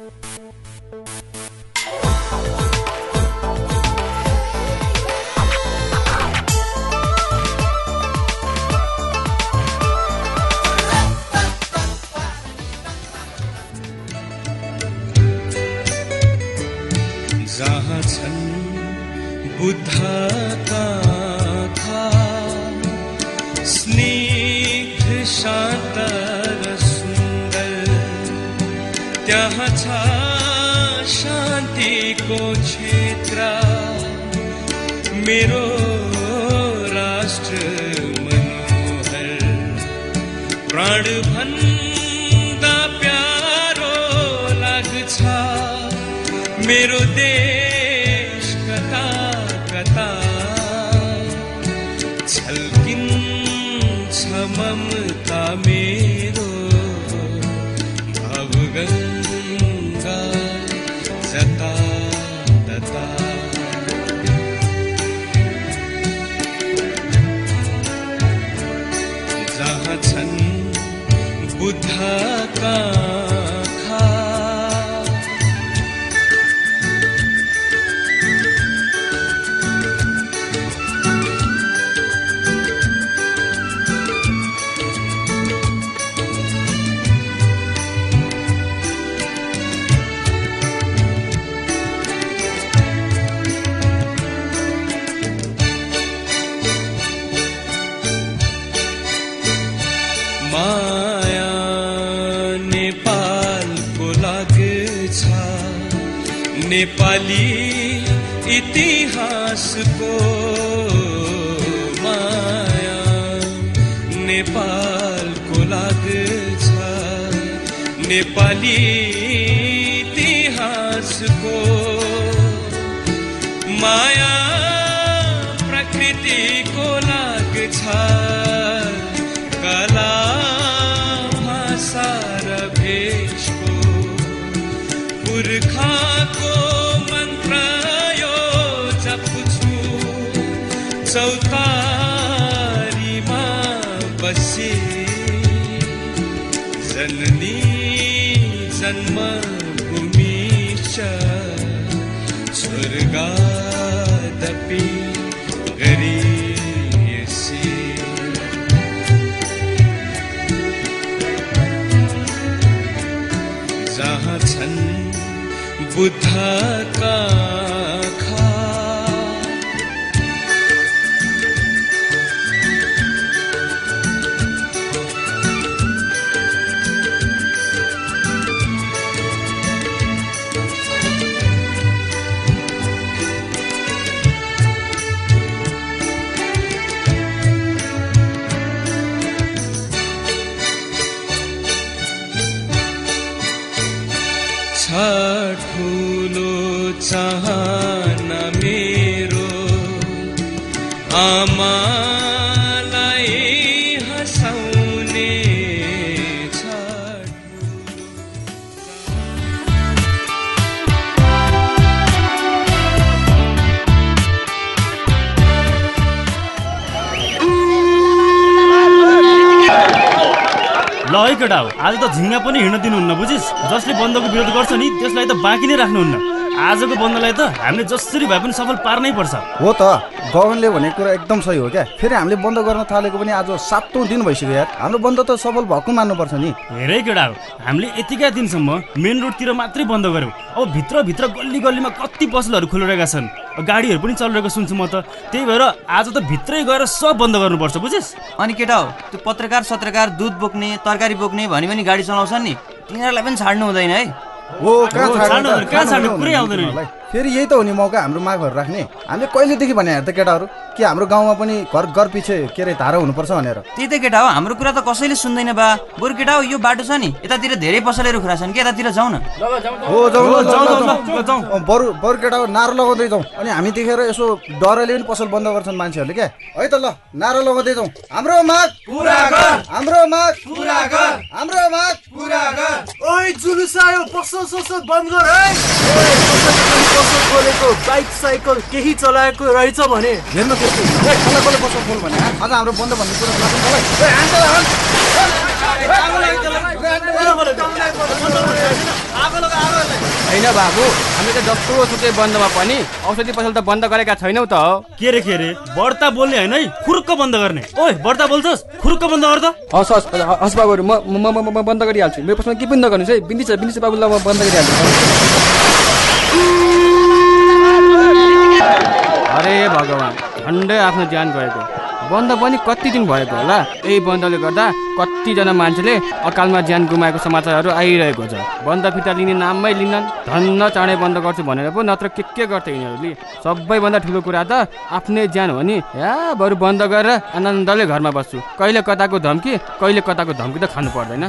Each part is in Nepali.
जहाँ छन् बुद्धका आँखा स्निग्ध शान्त र सुन्दर त्यहाँ छ शान्तिको क्षेत्र मेरो राष्ट्र मनोहर प्राण भन्दा प्यारो लाग्छ मेरो देश कता कता छल्किन्छ ममता मेरो भावगङ्गा जता तता जहाँ छन् बुद्धका माया नेपालको लाग्छ नेपाली इतिहासको माया नेपालको लाग्छ नेपाली इतिहासको माया प्रकृतिको लाग्छ कला भाषा र भेषको पुर्खाको मन्त्र यो जप्छु चौतारीमा बसे जननी जन्मभूमि च स्वर्गादपि गरी जहाँ छन् बुद्धका आँखा ठुलो चाहना मेरो आमालाई हँसाउने छ ल है केटा हो आज त झिङ्गा पनि हिँड्न दिनुहुन्न बुझिस् जसले बन्दको विरोध गर्छ नि त्यसलाई त बाँकी नै राख्नुहुन्न आजको बन्दलाई त हामीले जसरी भए पनि सफल पार्नै पर्छ हो त गगनले भनेको कुरा एकदम सही हो क्या फेरि हामीले बन्द गर्न थालेको पनि आज 7औं दिन भइसक्यो यार हाम्रो बन्द त सफल भएको मान्नुपर्छ नि हेरै केटा हो हामीले यतिका दिनसम्म मेन रोडतिर मात्रै बन्द गर्यौं अब भित्र गल्ली गल्लीमा कति पसलहरू खोलिरहेका छन् गाडीहरू पनि चलिरहेको सुन्छु म त त्यही भएर आज त भित्रै गएर सब बन्द गर्नुपर्छ बुझिस् अनि केटा हो त्यो पत्रकार दुध बोक्ने तरकारी बोक्ने भनी भनी गाडी चलाउँछन् नि तिनीहरूलाई पनि छाड्नु हुँदैन है हो कहाँ छाड्नु पुरै आउँदैन फेरि यही त हो नि मौका हाम्रो मागहरू राख्ने हामीले कहिलेदेखि भने त केटाहरू कि हाम्रो गाउँमा पनि घर पछि के अरे धारा हुनुपर्छ भनेर त्यही त केटा हो हाम्रो कुरा त कसैले सुन्दैन बा बरु केटा हो यो बाटो छ नि यतातिर धेरै पसलहरू खुला छन् कि यतातिर जाउँ न हो जाउँ बरु केटा हो नारा लगाउँदै जाउँ अनि हामी देखेर यसो डरले पनि पसल बन्द गर्छन् मान्छेहरूले क्या है त ल नारा लगाउँदै जाउँ हाम्रो माग पुरा गर हाम्रो माग पुरा गर हाम्रो माग पुरा गर ओइ जुलुस आयो पसल बन्द गर है पसल खोलेको बाइक साइकल केही चलाएको रहेछ भने हेर्नु कसले पसल खोल भने आज हाम्रो बन्द भन्ने कुरा लाग्छ होइन बाबु, हामीले त जस्तो सुकै बन्दमा पनि औषधि पसल त बन्द गरेका छैनौँ त हो। के रे बढ्ता बोल्ने होइन है, खुरुक्क बन्द गर्ने। ओइ बढ्ता बोल्छस्, खुरुक्क बन्द गर त। हस् बाबुहरू, म बन्द गरिहाल्छु। मेरो पसलमा के पनि नगर्नुहोस् है। बिन्दी छ बाबुलाई म बन्द गरिहाल्छु। अरे भगवान्, झन्डै आफ्नो ज्यान गएको। बन्द पनि कति दिन भएको होला। यही बन्दले गर्दा कतिजना मान्छेले अकालमा ज्यान गुमाएको समाचारहरू आइरहेको छ। बन्द फिर्ता लिने नाममै लिन्नन्। धन्न चाँडै बन्द गर्छु भनेर पो नत्र के गर्थे यिनीहरूले। सबैभन्दा ठुलो कुरा त आफ्नै ज्यान हो नि। या बरु बन्द गरेर आनन्दले घरमा बस्छु। कहिले कताको धम्की त खानु पर्दैन।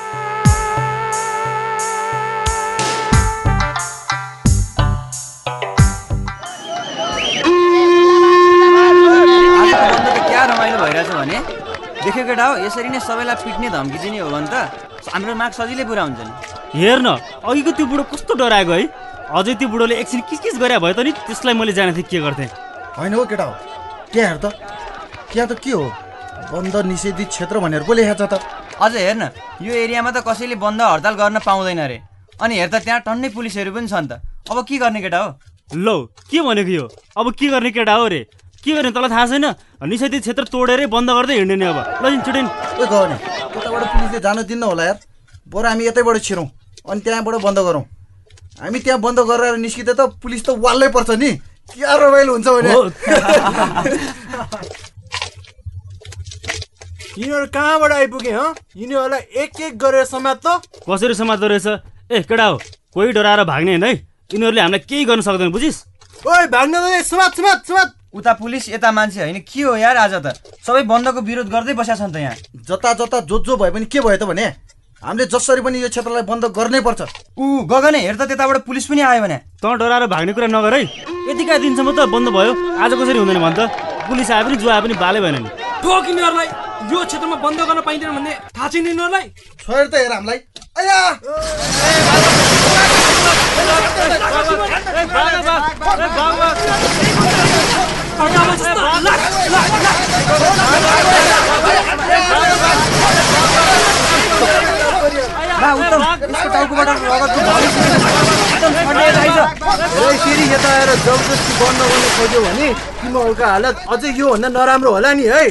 भइरहेछ भने देख्यो केटा हो, यसरी नै सबैलाई पिट्ने धम्की दिने हो भने त हाम्रो माग सजिलै पुरा हुन्छ नि। हेर न, अघिको त्यो बुढो कस्तो डराएको है। अझै त्यो बुढोले एकछिन किस गरे भए त नि त्यसलाई मैले जाने थिएँ के गर्थेँ। होइन हो केटा हो, त्यहाँ हेर त, त्यहाँ त के हो, बन्द निषेधित क्षेत्र भनेर पो लेखेको छ त। अझ हेर्न, यो एरियामा त कसैले बन्द हडताल गर्न पाउँदैन रे। अनि हेर त त्यहाँ टन्नै पुलिसहरू पनि छन् त। अब के गर्ने केटा हो? लौ के भनेको यो, अब के गर्ने केटा हो रे? के गर्ने तँलाई थाहा छैन? निषेधित क्षेत्र तोडेरै बन्द गर्दै हिँड्ने नि अब। ल छिटो के गर्ने, उताबाट पुलिसले जान दिन्न होला यार। बरु हामी यतैबाट छिरौँ अनि त्यहाँबाट बन्द गरौँ। हामी त्यहाँ बन्द गरेर निस्किँदा त पुलिस त वाल्लै पर्छ नि। क्या रमाइलो हुन्छ भने। यिनीहरू कहाँबाट आइपुगे? यिनीहरूलाई एक गरेर समात त। कसरी समात्दो रहेछ? ए केटा हो, कोही डराएर भाग्ने होइन है। यिनीहरूले हामीलाई केही गर्न सक्दैन, बुझिस्? ओइ भाग्न समात। उता पुलिस यता मान्छे होइन, के हो यार? आज त सबै बन्दको विरोध गर्दै बसेका छन् त यहाँ। जता जो भए पनि के भयो त भने हामीले जसरी पनि यो क्षेत्रलाई बन्द गर्नै पर्छ। गगने हेर त, त्यताबाट पुलिस पनि आयो भने। तँ डराएर भाग्ने कुरा नगर है। यतिका दिनसम्म त बन्द भयो, आज कसरी हुँदैन भन् त? पुलिस आए पनि जो आए पनि बालै भएन नि। ठोक यिनीहरूलाई, यो क्षेत्रमा बन्द गर्न पाइँदैन भन्ने थाहा छैन यिनीहरूलाई। छोएर त हेर हामीलाई। आया फेरि यता आएर जबरजस्ती बन्द गर्न खोज्यो भने तिमीहरूका हालत अझै योभन्दा नराम्रो होला नि है।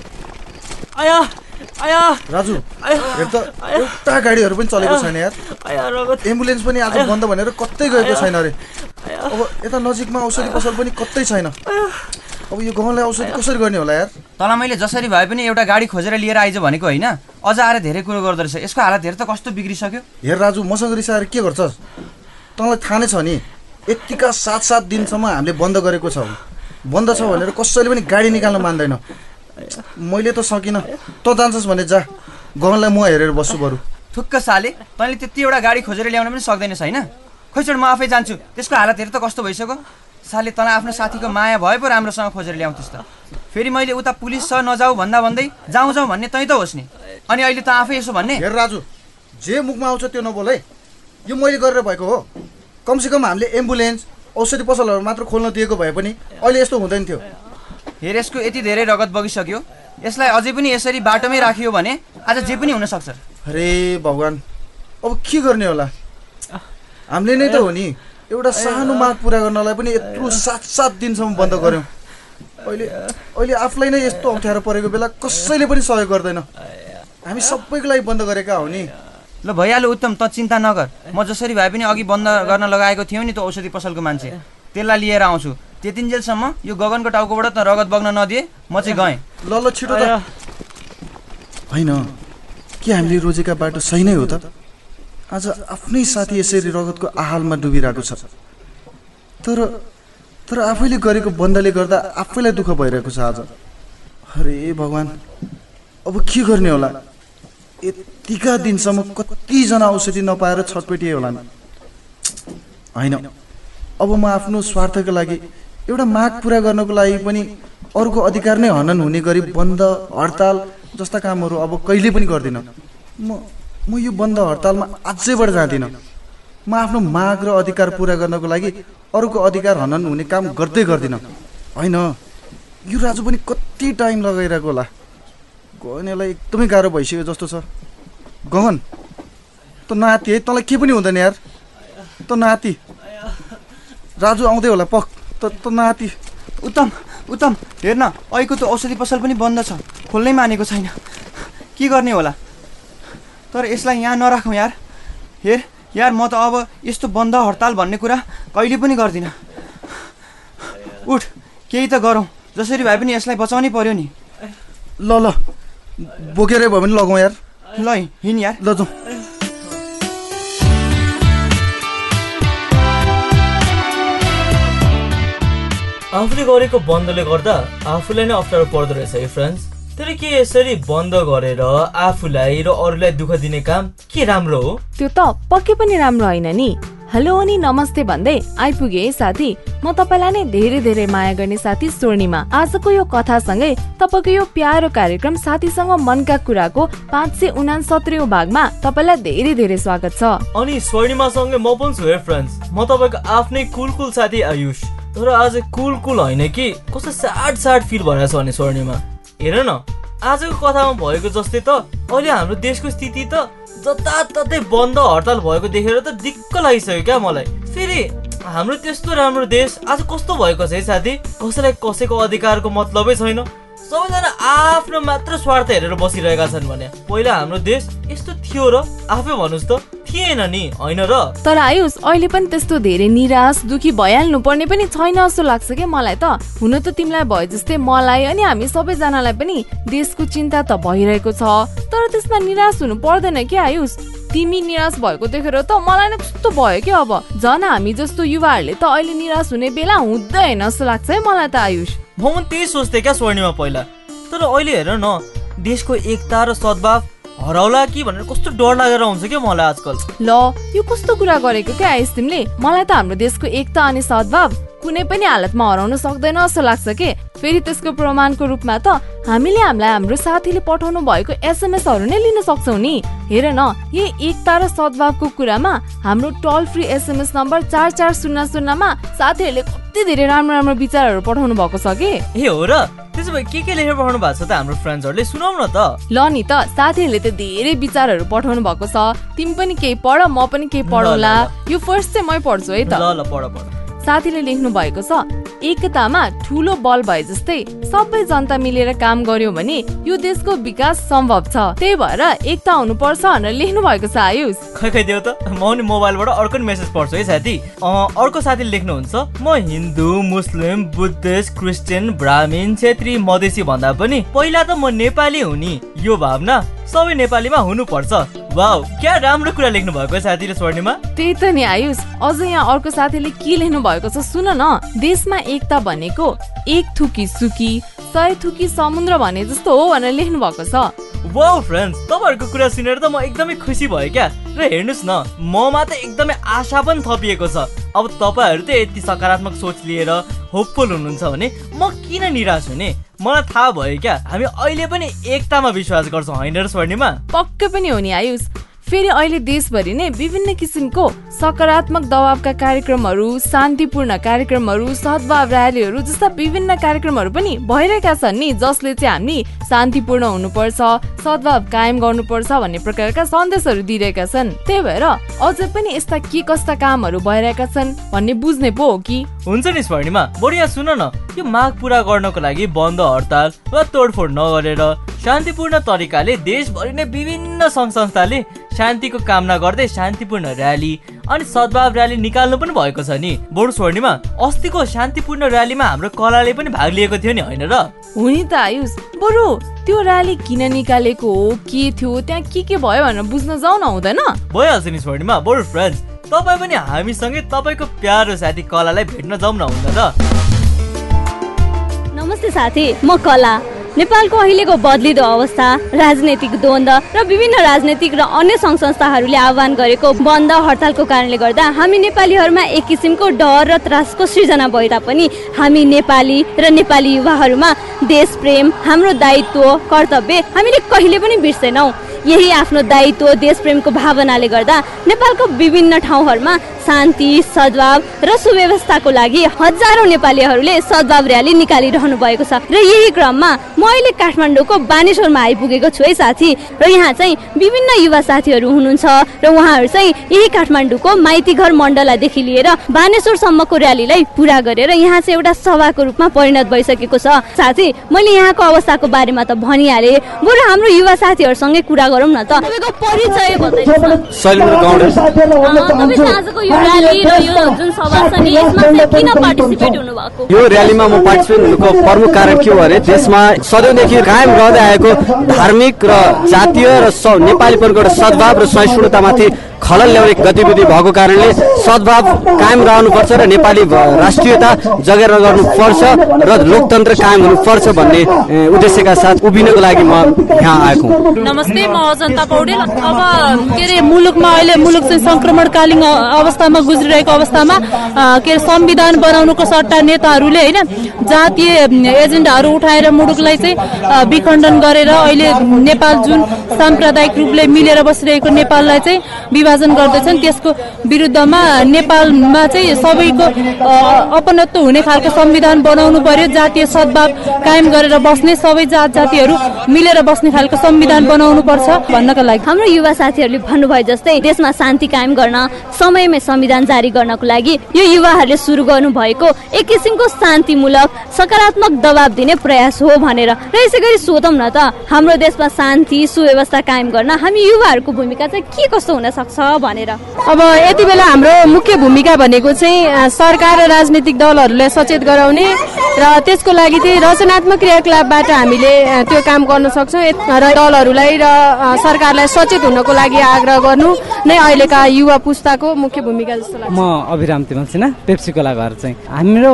राजु हेर त, एउटा गाडीहरू पनि चलेको छैन यार। एम्बुलेन्स पनि आज बन्द भनेर कतै गएको छैन अरे। अब यता नजिकमा औषधि पसल पनि कतै छैन। अब यो गाउँलाई औषधि कसरी गर्ने होला यार? तँलाई मैले जसरी भए पनि एउटा गाडी खोजेर लिएर आइज भनेको होइन। अझ आएर धेरै कुरो गर्दो रहेछ। यसको हालत हेर त कस्तो बिग्रिसक्यो। हेर राजु, मसँग रिसाएर के गर्छस्? तँलाई थाहा नै छ नि, यतिका 7 दिनसम्म हामीले बन्द गरेको छौँ। बन्द छ भनेर कसैले पनि गाडी निकाल्न मान्दैन। मैले त सकिनँ। तँ जान्छस् भने जा, गाउँलाई म हेरेर बस्छु बरु। ठुक्क साले, तैँले त्यति एउटा गाडी खोजेर ल्याउन पनि सक्दैनस् होइन? खोइ छोड, म आफै जान्छु। त्यसको हालत हेर त कस्तो भइसक्यो। साले तँलाई आफ्नो साथीको माया भए पो राम्रोसँग खोजेर ल्याउँथिस् त। फेरि मैले उता पुलिस छ नजाऊ भन्दै जाउँ भन्ने तै त होस् नि। अनि अहिले त आफै यसो भन्ने। हेर राजु, जे मुखमा आउँछ त्यो नबोल है। यो मैले गरेर भएको हो। कमसेकम हामीले एम्बुलेन्स औषधि पसलहरू मात्र खोल्न दिएको भए पनि अहिले यस्तो हुँदैन थियो। हेर, यसको यति धेरै रगत बगिसक्यो। यसलाई अझै पनि यसरी बाटोमै राखियो भने आज जे पनि हुन सक्छ। अरे भगवान्, अब के गर्ने होला? हामीले नै त हो नि एउटा सानो माग पुरा गर्नलाई पनि यत्रो 7 दिनसम्म बन्द गर्यौँ। अहिले आफूलाई नै यस्तो अप्ठ्यारो परेको बेला कसैले पनि सहयोग गर्दैन। हामी सबैको लागि बन्द गरेका हो नि। ल भइहाल्यो उत्तम, त चिन्ता नगर। म जसरी भए पनि अघि बन्द गर्न लगाएको थियौ नि त औषधि पसलको मान्छे, त्यसलाई लिएर आउँछु। त्यतिन्जेलसम्म यो गगनको टाउकोबाट त रगत बग्न नदिए म चाहिँ गएँ। ल छिटो त। होइन, के हामीले रोजेका बाटो सही नै हो त? आज आफ्नै साथी यसरी रगतको आहालमा डुबिरहेको छ। तर आफैले गरेको बन्दले गर्दा आफैलाई दुःख भइरहेको छ आज। अरे भगवान्, अब के गर्ने होला? यतिका दिनसम्म कतिजना औषधि नपाएर छटपटिए होला नि। होइन, अब म आफ्नो स्वार्थको लागि एउटा माग पुरा गर्नको लागि पनि अरूको अधिकार नै हनन हुने गरी बन्द हडताल जस्ता कामहरू अब कहिले पनि गर्दिनँ। म यो बन्द हडतालमा अझैबाट जाँदिनँ। म आफ्नो माग र अधिकार पुरा गर्नको लागि अरूको अधिकार हनन हुने काम गर्दिनँ। होइन, यो राजु पनि कति टाइम लगाइरहेको होला। गगनलाई एकदमै गाह्रो भइसक्यो जस्तो छ। गगन त नाति है, तँलाई के पनि हुँदैन यार। त नाति राजु आउँदै होला पक त नाति। उत्तम हेर्न अहिलेको त औषधि पसल पनि बन्द छ, खोल्नै मानेको छैन। के गर्ने होला? तर यसलाई यहाँ नराखौँ यार। हेर यार, म त अब यस्तो बन्द हडताल भन्ने कुरा कहिले पनि गर्दिनँ। उठ, केही त गरौँ, जसरी भए पनि यसलाई बचाउनै पर्यो नि। ल बोकेरै भयो भने लगाउँ यार। ल हिँड यार, ल जाउँ। आफूले गरेको बन्दले गर्दा आफूलाई नै अप्ठ्यारो पर्दो रहेछ है फ्रेन्ड्स। तर के यसरी बन्द गरेर आफूलाई र अरूलाई दुःख दिने काम के राम्रो हो? त्यो त पक्कै पनि राम्रो होइन नि। हेलो अनि नमस्ते भन्दै आइपुगे है साथी। म तपाईलाई नै धेरै धेरै माया गर्ने साथी स्वर्णिमा। आजको यो कथासँगै तपाईको यो प्यारो कार्यक्रम साथीसँग मनका कुराको 569औं भागमा तपाईलाई धेरै धेरै स्वागत छ। अनि स्वर्णिमासँगै म पनि छु है फ्रेन्ड्स। म तपाईको आफ्नै कुल साथी आयुष। तर आज कुल होइन कि कस्तो साड फिल भइरहेछ भने स्वर्णिमा हेर न, आजको कथामा भएको जस्तै त अहिले हाम्रो देशको स्थिति त जताततै बन्द हडताल भएको देखेर त दिक्क लागिसक्यो क्या मलाई। फेरि हाम्रो त्यस्तो राम्रो देश आज कस्तो भएको छ है साथी। कसैलाई कसैको अधिकारको मतलबै छैन, सबैजना आफ्नो मात्र स्वार्थ हेरेर बसिरहेका छन् भने पहिला हाम्रो देश यस्तो थियो र? आफै भन्नुस् त, थिएन नि, होइन र? तर आयुष अहिले पनि त्यस्तो धेरै निराश दुखी भइहाल्नु पर्ने पनि छैन जस्तो लाग्छ क्या मलाई त। हुन त तिमीलाई भए जस्तै मलाई अनि हामी सबैजनालाई पनि देशको चिन्ता त भइरहेको छ, तर त्यसमा निराश हुनु पर्दैन क्या आयुष। तिमी निराश भएको देखेर त मलाई नै कस्तो भयो क्या। अब झन् हामी जस्तो युवाहरूले त अहिले निराश हुने बेला हुँदैन जस्तो लाग्छ है मलाई त आयुष। म पनि त्यही सोच्थेँ क्या स्वर्णिमा पहिला। तर अहिले हेर न, देशको एकता र सद्भाव हराउला कि भनेर कस्तो डर लागेर हुन्छ क्या मलाई आजकल। ल यो कस्तो कुरा गरेको क्या आयुष तिमीले? मलाई त हाम्रो देशको एकता अनि सद्भाव कुनै पनि हालतमा हराउन सक्दैन जस्तो लाग्छ के। फेरि त्यसको प्रमाणको रूपमा त हामीले हामीलाई हाम्रो साथीले पठाउनु भएको एसएमएसहरू नै लिन सक्छौँ नि। हेर न, यही एकता र सद्भावको कुरामा हाम्रो टोल फ्री एसएमएस नम्बर 4400 मा साथीहरूले कति धेरै राम्रो राम्रो विचारहरू पठाउनु भएको छ के। ए हो र? त्यसो भए के लेखेर पठाउनु भएको छ त हाम्रो फ्रेन्ड्सहरूले? सुनाउ न त। ल नि त, साथीहरूले त धेरै विचारहरू पठाउनु भएको छ। तिमी पनि केही पढ, म पनि केही पढौला। यो फर्स्ट चाहिँ मै पढ्छु है त। ल पढ। साथीले लेख्नु भएको छ, एकतामा ठुलो बल भए जस्तै सबै जनता मिलेर काम गर्यो भने यो देशको विकास सम्भव छ। त्यही भएर एकता हुनुपर्छ भनेर लेख्नु भएको छ आयुष। खै देऊ त, म नि मोबाइलबाट अर्को मेसेज पढ्छु है साथी। अर्को साथीले लेख्नुहुन्छ, म हिन्दू मुस्लिम बुद्धिस्ट क्रिस्चियन ब्राह्मण क्षेत्री मधेसी भन्दा पनि पहिला त म नेपाली हुँ नि। यो भावना सबै नेपालीमा हुनुपर्छ। वाउ, क्या राम्रो कुरा लेख्नु भएको साथीले स्वर्णिमा। त्यही त नि आयुष। अझ यहाँ अर्को साथीले के लेख्नु भएको छ सुन न। देशमा एकता भनेको एक थुकी सुकी 100 थुकी समुद्र भने जस्तो हो भनेर लेख्नु भएको छ। वाउ फ्रेन्ड्स, तपाईहरुको कुरा सुनेर त म एकदमै खुसी भएँ क्या। र हेर्नुस् न, ममा त एकदमै आशा पनि थपिएको छ। अब तपाईहरु त यति सकारात्मक सोच लिएर होपफुल हुनुहुन्छ भने म किन निराश हुने? मलाई थाहा भयो क्या, हामी अहिले पनि एकतामा विश्वास गर्छौँ, होइन र स्वर्णिमा? पक्कै पनि हो नि आयुष। फेरि अहिले देशभरि नै विभिन्न किसिमको सकारात्मक दबावका कार्यक्रमहरू, शान्तिपूर्ण कार्यक्रमहरू, सद्भाव र्यालीहरू जस्ता विभिन्न कार्यक्रमहरू पनि भइरहेका छन् नि, जसले चाहिँ हामी शान्तिपूर्ण हुनुपर्छ, सद्भाव कायम गर्नुपर्छ भन्ने प्रकारका सन्देशहरू दिइरहेका छन्। त्यही भएर अझै पनि यस्ता के कस्ता कामहरू भइरहेका छन् भन्ने बुझ्ने पो हो कि। हुन्छ नि स्वर्णिमा, बढिया सुन न, यो माग पूरा गर्नको लागि बन्द हडताल वा तोडफोड नगरेर शान्तिपूर्ण तरिकाले देशभरि नै विभिन्न सङ्घ संस्थाले शान्तिको कामना गर्दै शान्तिपूर्ण र्याली अनि सद्भाव र्याली निकाल्नु पनि भएको छ नि। बरु स्वर्णिमा, अस्तिको शान्तिपूर्ण र्यालीमा हाम्रो कलाले पनि भाग लिएको थियो नि, होइन र? हो नि त आयुष। बरु त्यो र्याली किन निकालेको हो, के थियो, त्यहाँ के भयो भनेर बुझ्न जाउँ न, हुँदैन? भइहाल्छ नि स्वर्णिमा। बरु फ्रेन्ड्स, तपाईँ पनि हामीसँगै तपाईँको प्यारो साथी कलालाई भेट्न जाउँ न, हुँदैन र? नमस्ते साथी, म कला। नेपालको अहिलेको बदलिदो अवस्था, राजनैतिक द्वन्द्व र विभिन्न राजनैतिक र अन्य सङ्घ संस्थाहरूले आह्वान गरेको बन्द हडतालको कारणले गर्दा हामी नेपालीहरूमा एक किसिमको डर र त्रासको सृजना भए तापनि हामी नेपाली र नेपाली युवाहरूमा देश प्रेम, हाम्रो दायित्व, कर्तव्य हामीले कहिले पनि बिर्सेनौँ। यही आफ्नो दायित्व, देश प्रेमको भावनाले गर्दा नेपालको विभिन्न ठाउँहरूमा शान्ति सद्भाव र सुव्यवस्थाको लागि हजारौं नेपालीहरूले सद्भाव र्याली निकालिरहनु भएको छ र यही क्रममा म अहिले काठमाडौँको बानेश्वरमा आइपुगेको छु है साथी। र यहाँ चाहिँ विभिन्न युवा साथीहरू हुनुहुन्छ र उहाँहरू चाहिँ यही काठमाडौँको माइती घर मण्डलादेखि लिएर बानेश्वरसम्मको र्यालीलाई पूरा गरेर यहाँ चाहिँ एउटा सभाको रूपमा परिणत भइसकेको छ। साथी मैले यहाँको अवस्थाको बारेमा त भनिहाले, बरु हाम्रो युवा साथीहरूसँगै कुरा गरौँ न त। तपाईँको परिचय बताइदिनुहोस्। शैलेन्द्र गौडे। तपाईँ आजको यो र्याली र यो जुन सभा छ नि यसमा चाहिँ किन पार्टिसिपेट हुनु भएको? यो र्यालीमा म पार्टिसिपेट हुनुको प्रमुख कारण के हो भने देशमा सदैवदेखि कायम रहँदै आएको धार्मिक र जातीय र नेपालीपनको एउटा सद्भाव र सहिष्णुतामाथि खलल ल्याउने गतिविधि भएको कारणले सद्भाव कायम रहनुपर्छ र नेपाली राष्ट्रियता जगेर गर्नुपर्छ र लोकतन्त्र कायम हुनुपर्छ भन्ने उद्देश्यका साथ उभिनको लागि म यहाँ आएको। नमस्ते, म अजन्ता पौडेल। अब के अरे मुलुकमा अहिले मुलुक चाहिँ संक्रमणकालीन अवस्थामा गुज्रिरहेको अवस्थामा के अरे संविधान बनाउनुको सट्टा नेताहरूले होइन जातीय एजेन्डाहरू उठाएर मुलुकलाई चाहिँ विखण्डन गरेर अहिले नेपाल जुन साम्प्रदायिक रूपले मिलेर बसिरहेको नेपाललाई चाहिँ विभाजन गर्दैछन्। त्यसको विरुद्धमा नेपालमा चाहिँ सबैको अपनत्व हुने खालको संविधान बनाउनु पर्यो, जातीय सद्भाव कायम गरेर बस्ने, सबै जात जातिहरू मिलेर बस्ने खालको संविधान बनाउनु पर्छ भन्नका लागि हाम्रो युवा साथीहरूले भन्नुभयो जस्तै देशमा शान्ति कायम गर्न समयमै संविधान जारी गर्नको लागि यो युवाहरूले सुरु गर्नु भएको एक किसिमको शान्तिमूलक सकारात्मक दबाब दिने प्रयास हो भनेर। र यसै गरी सोधौँ न त हाम्रो देशमा शान्ति सुव्यवस्था कायम गर्न हामी युवाहरूको भूमिका चाहिँ के कस्तो हुन सक्छ भनेर। अब यति बेला हाम्रो मुख्य भूमिका भनेको चाहिँ सरकार र राजनीतिक दलहरूलाई सचेत गराउने र त्यसको लागि चाहिँ रचनात्मक क्रियाकलापबाट हामीले त्यो काम गर्न सक्छौँ र दलहरूलाई र सरकारलाई सचेत हुनको लागि आग्रह गर्नु नै अहिलेका युवा पुस्ताको मुख्य भूमिका जस्तो लाग्छ। म अभिराम तिमल सिन्हा, पेप्सीकोला घर चाहिँ। हाम्रो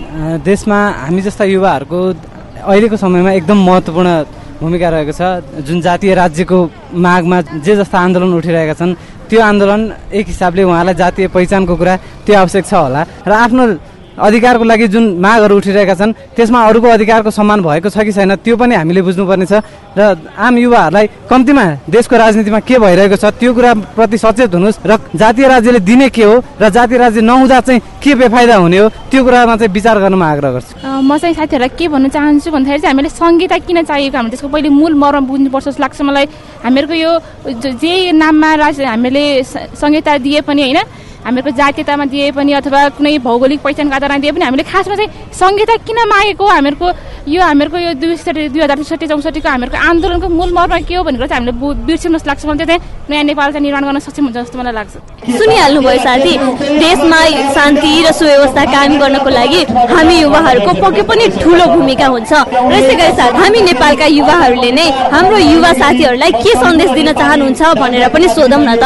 देशमा हामी जस्ता युवाहरूको अहिलेको समयमा एकदम महत्त्वपूर्ण भूमिका रहेको छ। जुन जातीय राज्यको मागमा जे जस्ता आन्दोलन उठिरहेका छन् त्यो आन्दोलन एक हिसाबले उहाँलाई जातीय पहिचानको कुरा त्यो आवश्यक छ होला र आफ्नो अधिकारको लागि जुन मागहरू उठिरहेका छन् त्यसमा अरूको अधिकारको सम्मान भएको छ कि छैन त्यो पनि हामीले बुझ्नुपर्ने छ र आम युवाहरूलाई कम्तीमा देशको राजनीतिमा के भइरहेको छ त्यो कुराप्रति सचेत हुनुहोस् र जातीय राज्यले दिने के हो र जातीय राज्य नहुँदा चाहिँ के बेफाइदा हुने हो त्यो कुरामा चाहिँ विचार गर्नमा आग्रह गर्छु। म चाहिँ साथीहरूलाई के भन्न चाहन्छु भन्दाखेरि चाहिँ हामीले संहिता किन चाहिएको हामीले त्यसको पहिले मूल मर्म बुझ्नुपर्छ जस्तो लाग्छ मलाई। हामीहरूको यो जे नाममा हामीले संहिता दिए पनि होइन, हामीहरूको जातीयतामा दिए पनि अथवा कुनै भौगोलिक पहिचानको आधारमा दिए पनि हामीले खासमा चाहिँ संहिता किन मागेको हामीहरूको यो 2063-64 को हामीहरूको आन्दोलनको मूल मर्म के हो भनेर चाहिँ हामीले बिर्सिनु जस्तो लाग्छ। मलाई चाहिँ नयाँ नेपाल चाहिँ निर्माण गर्न सक्षम हुन्छ जस्तो मलाई लाग्छ। सुनिहाल्नुभयो साथी, देशमा शान्ति र सुव्यवस्था कायम गर्नको लागि हामी युवाहरूको पक्कै पनि ठुलो भूमिका हुन्छ र यसै गरी साथ हामी नेपालका युवाहरूले नै हाम्रो युवा साथीहरूलाई के सन्देश दिन चाहनुहुन्छ भनेर पनि सोधौँ न त।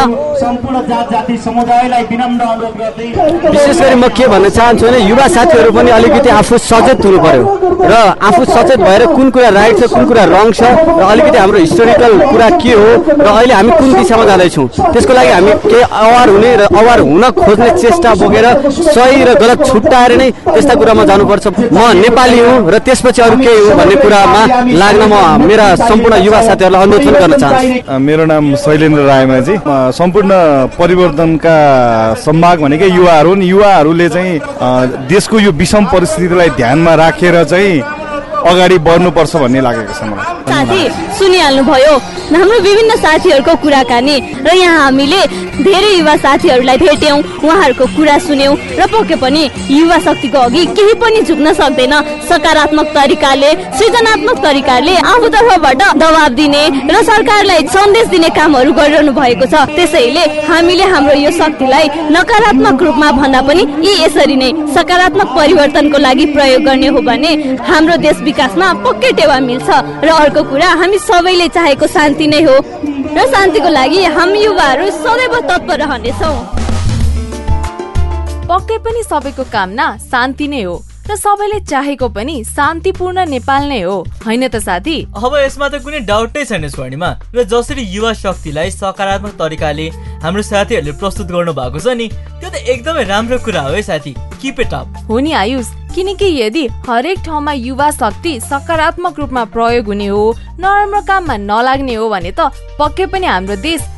विशेष गरी म के भन्न चाहन्छु भने युवा साथीहरू पनि अलिकति आफू सचेत हुनु पर्यो र आफू सचेत भएर कुन कुरा राइट छ कुन कुरा रङ छ र अलिकति हाम्रो हिस्टोरिकल कुरा के हो र अहिले हामी कुन दिशामा जाँदैछौँ त्यसको लागि हामी केही अवार हुने र अवार हुन खोज्ने चेष्टा बोकेर सही र गलत छुट्याएर नै त्यस्ता कुरामा जानुपर्छ। म नेपाली हुँ र त्यसपछि अरू केही हो भन्ने कुरामा लाग्न म मेरा सम्पूर्ण युवा साथीहरूलाई अनुरोध पनि गर्न चाहन्छु। मेरो नाम शैलेन्द्र रायमाझी। सम्पूर्ण परिवर्तनका सम्भाग भनेकै युवाहरू हुन्। युवाहरूले चाहिँ देशको यो विषम परिस्थितिलाई ध्यानमा राखेर चाहिँ अगाडि बढ्नुपर्छ भन्ने लागेको छ मलाई। साथी सुनिहाल्नुभयो हाम्रो विभिन्न साथीहरूको कुराकानी र यहाँ हामीले धेरै युवा साथीहरूलाई भेट्यौँ, उहाँहरूको कुरा सुन्यौँ र पक्कै पनि युवा शक्तिको अघि केही पनि झुक्न सक्दैन। सकारात्मक तरिकाले सृजनात्मक तरिकाले आफूतर्फबाट दबाब दिने र सरकारलाई सन्देश दिने कामहरू गरिरहनु भएको छ। त्यसैले हामीले हाम्रो यो शक्तिलाई नकारात्मक रूपमा भन्दा पनि यसरी नै सकारात्मक परिवर्तनको लागि प्रयोग गर्ने हो भने हाम्रो देश विकासमा पक्कै टेवा मिल्छ। र अर्को कुरा हामी सबैले चाहेको शान्ति नै हो र शान्तिको लागि हामी युवाहरू सदैव तत्पर रहनेछौँ। पक्कै पनि सबैको कामना शान्ति नै हो र सबैले चाहेको पनि शान्तिपूर्ण नेपाल नै हो, होइन त साथी? अब यसमा त कुनै डाउटै छैन स्वर्णिमा। र जसरी युवा शक्तिलाई सकारात्मक तरिकाले हाम्रो साथीहरूले प्रस्तुत गर्नु भएको छ नि त्यो त एकदमै राम्रो कुरा हो है साथी। Keep it up. हो नि आयुष, किनकि यदि हरेक ठाउँमा युवा शक्ति सकारात्मक रूपमा प्रयोग हुने हो, नराम्रो काममा नलाग्ने हो भने त पक्कै पनि हाम्रो देश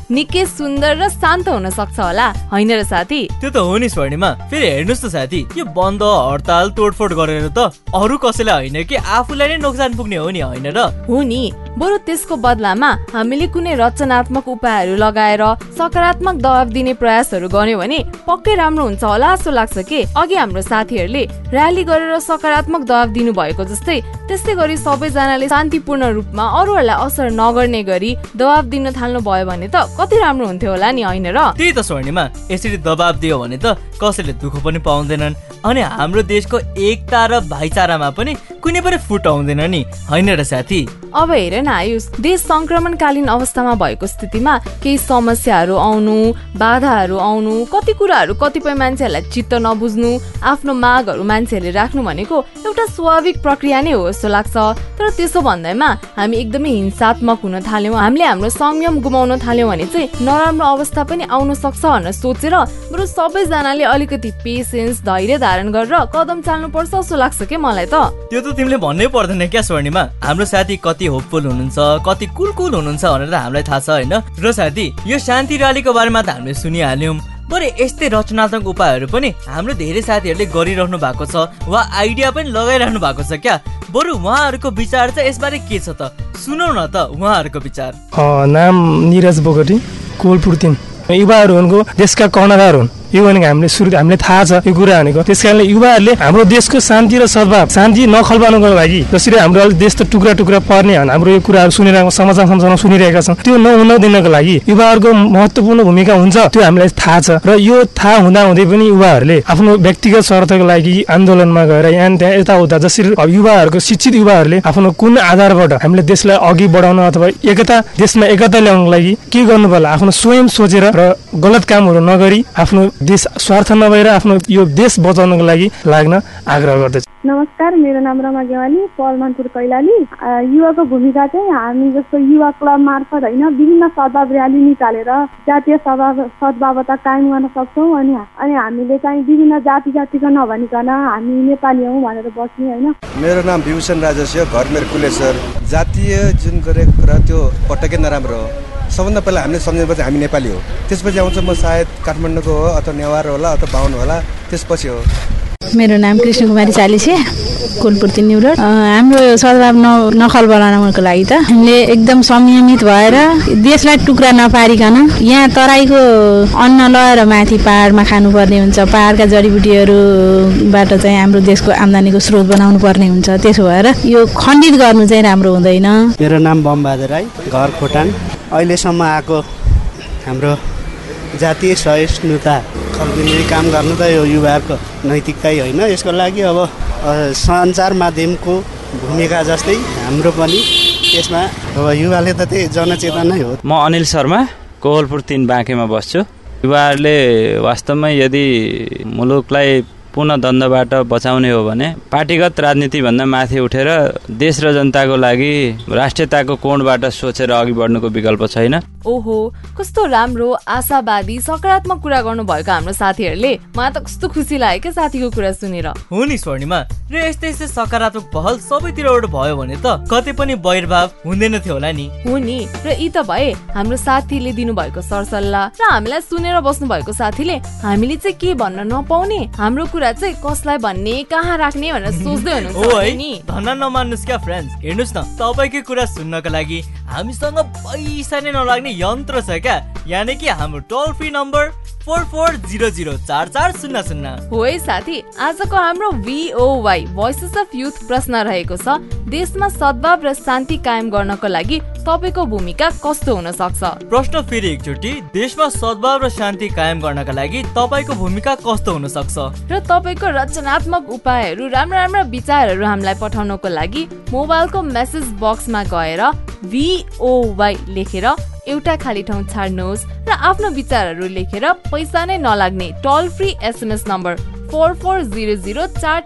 निकै सुन्दर र शान्त हुन सक्छ होला, होइन र साथी? त्यो त हो नि स्वर्णिमा। फेरि हेर्नुस् त साथी, यो बन्द हडताल तोडफोड गरेर त अरू कसैलाई होइन कि आफूलाई नै नोक्सान पुग्ने हो नि, होइन र? हो नि, बरु त्यसको बदलामा हामीले कुनै रचनात्मक उपायहरू लगाएर सकारात्मक दबाब दिने प्रयासहरू गर्यो भने पक्कै राम्रो हुन्छ होला जस्तो लाग्छ के। अघि हाम्रो साथीहरूले र्याली गरेर सकारात्मक दबाब दिनु भएको जस्तै त्यस्तै गरी सबैजनाले शान्तिपूर्ण रूपमा अरूहरूलाई असर नगर्ने गरी दबाब दिन थाल्नु भयो भने त कति राम्रो हुन्थ्यो होला नि, होइन र? त्यही त स्वर्णिमा, यसरी दबाब दियो भने त कसैले दुःख पनि पाउँदैनन् अनि हाम्रो देशको एकता र भाइचारामा पनि कुनै पनि फुट आउँदैन नि, होइन र साथी? अब हेर न आयुष, देश संक्रमणकालीन अवस्थामा भएको स्थितिमा केही समस्याहरू आउनु, बाधाहरू आउनु, कति कुराहरू कतिपय मान्छेहरूलाई चित्त नबुझ्नु, आफ्नो मागहरू मान्छेहरूले राख्नु भनेको एउटा स्वाभाविक प्रक्रिया नै हो जस्तो लाग्छ। तर त्यसो भन्दैमा हामी एकदमै हिंसात्मक हुन थाल्यौँ, हामीले हाम्रो संयम गुमाउन थाल्यौँ भने चाहिँ नराम्रो अवस्था पनि आउन सक्छ भनेर सोचेर बरु सबैजनाले अलिकति पेसेन्स, धैर्य धारण गरेर कदम चाल्नु पर्छ जस्तो लाग्छ के मलाई त। त्यो त तिमीले भन्नै पर्दैन क्या स्वर्णिमा। हाम्रो साथी कति होपफुल हुनुहुन्छ, कति कुल हुनुहुन्छ भनेर त हामीलाई थाहा छ, होइन र साथी? यो शान्ति र्यालीको बारेमा त हामीले सुनिहाल्यौँ, बरु यस्तै रचनात्मक उपायहरू पनि हाम्रो धेरै साथीहरूले गरिरहनु भएको छ वा आइडिया पनि लगाइरहनु भएको छ क्या। बरु उहाँहरूको विचार चाहिँ यसबारे के छ त, सुनौ न त उहाँहरूको विचार। नाम निरज बोगटी, कोलपुर 3। युवाहरू भनेको देशका कर्णधार हुन्, यो भनेको हामीले थाहा छ यो कुरा भनेको। त्यस कारणले युवाहरूले हाम्रो देशको शान्ति र सद्भाव, शान्ति नखल्बानुको लागि जसरी हाम्रो देश त टुक्रा टुक्रा पर्ने हाम्रो यो कुराहरू सुनिरहेको समाचारमा सुनिरहेका छौँ, त्यो नहुन दिनको लागि युवाहरूको महत्त्वपूर्ण भूमिका हुन्छ, त्यो हामीलाई थाहा छ। र यो थाहा हुँदै पनि युवाहरूले आफ्नो व्यक्तिगत स्वार्थको लागि आन्दोलनमा गएर यहाँ त्यहाँ यताउता, जसरी युवाहरूको शिक्षित युवाहरूले आफ्नो कुन आधारबाट हामीले देशलाई अघि बढाउन अथवा देशमा एकता ल्याउनको लागि के गर्नु पर्ला, आफ्नो स्वयं सोचेर र गलत कामहरू नगरी आफ्नो देश स्वार्थ नभएर आफ्नो यो देश बचाउनको लागि लाग्न आग्रह गर्दछु। नमस्कार, मेरो नाम रमा गेवाली, पलमानपुर कैलाली। युवाको भूमिका चाहिँ हामी जस्तो युवा क्लब मार्फत होइन विभिन्न सद्भाव र्याली निकालेर जातीय सद्भावता कायम गर्न सक्छौँ। अनि हामीले चाहिँ विभिन्न जातिको नभनिकन हामी नेपाली हौँ भनेर बस्ने, होइन। मेरो नाम भीभूषण राजस्य, घर मेरो कुलेश्वर। जातीय जुन गरेको कुरा त्यो पटक्कै नराम्रो हो। सबभन्दा पहिला हामीले सम्झनुपर्छ हामी नेपाली हो, त्यसपछि आउँछ म सायद काठमाडौँको हो अथवा नेवार होला अथवा बाहुन होला, त्यसपछि हो। मेरो नाम कृष्ण कुमारी चालिसे, कोलपुर 3 न्युरोड। हाम्रो सद्भाव नखल बनाउनको लागि त हामीले एकदम संयमित भएर देशलाई टुक्रा नपारिकन यहाँ तराईको अन्न लगेर माथि पहाडमा खानुपर्ने हुन्छ, पहाडका जडीबुटीहरूबाट चाहिँ हाम्रो देशको आम्दानीको स्रोत बनाउनु पर्ने हुन्छ। त्यसो भएर यो खण्डित गर्नु चाहिँ राम्रो हुँदैन। मेरो नाम बमबहादुर राई, घर खोटाङ। अहिलेसम्म आएको हाम्रो जातीय सहिष्णुता खल्किने काम गर्नु त यो युवाहरूको नैतिकता होइन। यसको लागि अब सञ्चार माध्यमको भूमिका जस्तै हाम्रो पनि त्यसमा अब युवाले त त्यही जनचेतना नै हो। म अनिल शर्मा, कोहलपुर 3 बाँकेमा बस्छु। युवाहरूले वास्तवमै यदि मुलुकलाई पुनः द्वन्द्वबाट बचाउने हो भने पार्टीगत राजनीतिभन्दा माथि उठेर देश र जनताको लागि राष्ट्रियताको कोणबाट सोचेर अघि बढ्नुको विकल्प छैन। ओहो, कस्तो राम्रो आशावादी सकारात्मक कुरा गर्नुभएको हाम्रो साथीहरूले। मलाई त कस्तो खुसी लाग्यो क्या साथीको कुरा सुनेर। हो नि स्वर्णिमा, र यस्तै सकारात्मक पहल सबैतिरबाट भयो भने त कतै पनि वैरभाव हुँदैन थियो होला नि। हो नि, र यी त भए हाम्रो साथीले दिनुभएको सरसल्लाह र हामीलाई सुनेर बस्नु भएको साथीले हामीले चाहिँ के भन्न नपाउने, हाम्रो कुरा चाहिँ कसलाई भन्ने, कहाँ राख्ने भनेर सोच्दै हुनुहुन्छ नि। धन्न नमान्नुस् क्या फ्रेन्ड्स, हेर्नुस् न, तपाईँकै कुरा सुन्नका लागि हामीसँग पैसा नै नलाग्ने यन्त्र छ क्या, यानि कि हाम्रो टोल फ्री नम्बर 44004400। हो है साथी, आजको हाम्रो VOY भोइसेस अफ युथ प्रश्न रहेको छ, देशमा सद्भाव र शान्ति कायम गर्नको लागि तपाईको भूमिका कस्तो हुन सक्छ? प्रश्न फेरि एकचोटि, देशमा सद्भाव र शान्ति कायम गर्नका लागि तपाईको भूमिका कस्तो हुन सक्छ? र तपाईको रचनात्मक उपायहरू, राम्रा विचारहरू हामीलाई पठाउनको लागि मोबाइलको मेसेज बक्समा गएर VOY लेखेर एउटा खाली ठाउँ छाड्नुहोस् र आफ्नो विचारहरू लेखेर पैसा नै नलाग्ने टोल फ्री SMS नम्बर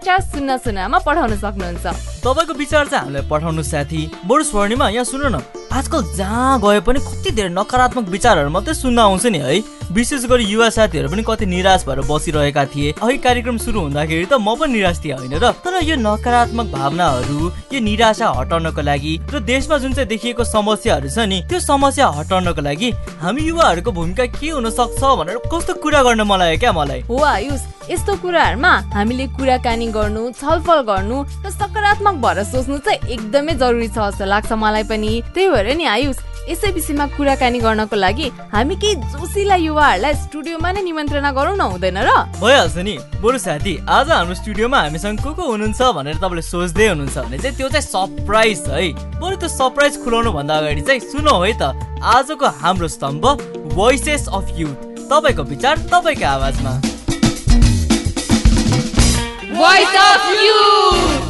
44004400 मा पठाउन सक्नुहुन्छ। तपाईको विचार चाहिँ हामीलाई पठाउनु साथी। बरु स्वर्णिमा, यहाँ सुन न, आजकल जहाँ गए पनि कति धेरै नकारात्मक विचारहरू मात्रै सुन्न आउँछ नि है। विशेष गरी युवा साथीहरू पनि कति निराश भएर बसिरहेका थिए। अघि कार्यक्रम सुरु हुँदाखेरि त म पनि निराश थिएँ होइन र। तर यो नकारात्मक भावनाहरू, यो निराशा हटाउनको लागि र देशमा जुन चाहिँ देखिएको समस्याहरू छ नि त्यो समस्या हटाउनको लागि हामी युवाहरूको भूमिका के हुन सक्छ भनेर कस्तो कुरा गर्न मन लाग्यो क्या मलाई। हो आयुष, यस्तो कुराहरूमा हामीले कुराकानी गर्नु, छलफल गर्नु र सकारात्मक भएर सोच्नु चाहिँ एकदमै जरुरी छ जस्तो लाग्छ मलाई पनि। त्यही भएर नि आयुष, यसै विषयमा कुराकानी गर्नको लागि हामी केही जोसिला युवाहरूलाई स्टुडियोमा नै निमन्त्रणा गरौँ न, हुँदैन र? भइहाल्छ नि। बरु साथी, आज हाम्रो स्टुडियोमा हामीसँग को हुनुहुन्छ भनेर तपाईँले सोच्दै हुनुहुन्छ भने चाहिँ त्यो चाहिँ सरप्राइज है। बरु त्यो सरप्राइज खुलाउनु भन्दा अगाडि चाहिँ सुनौ है त आजको हाम्रो स्तम्भ भोइसेस अफ युथ। तपाईँको विचार तपाईँको आवाजमा। Voice of Youth।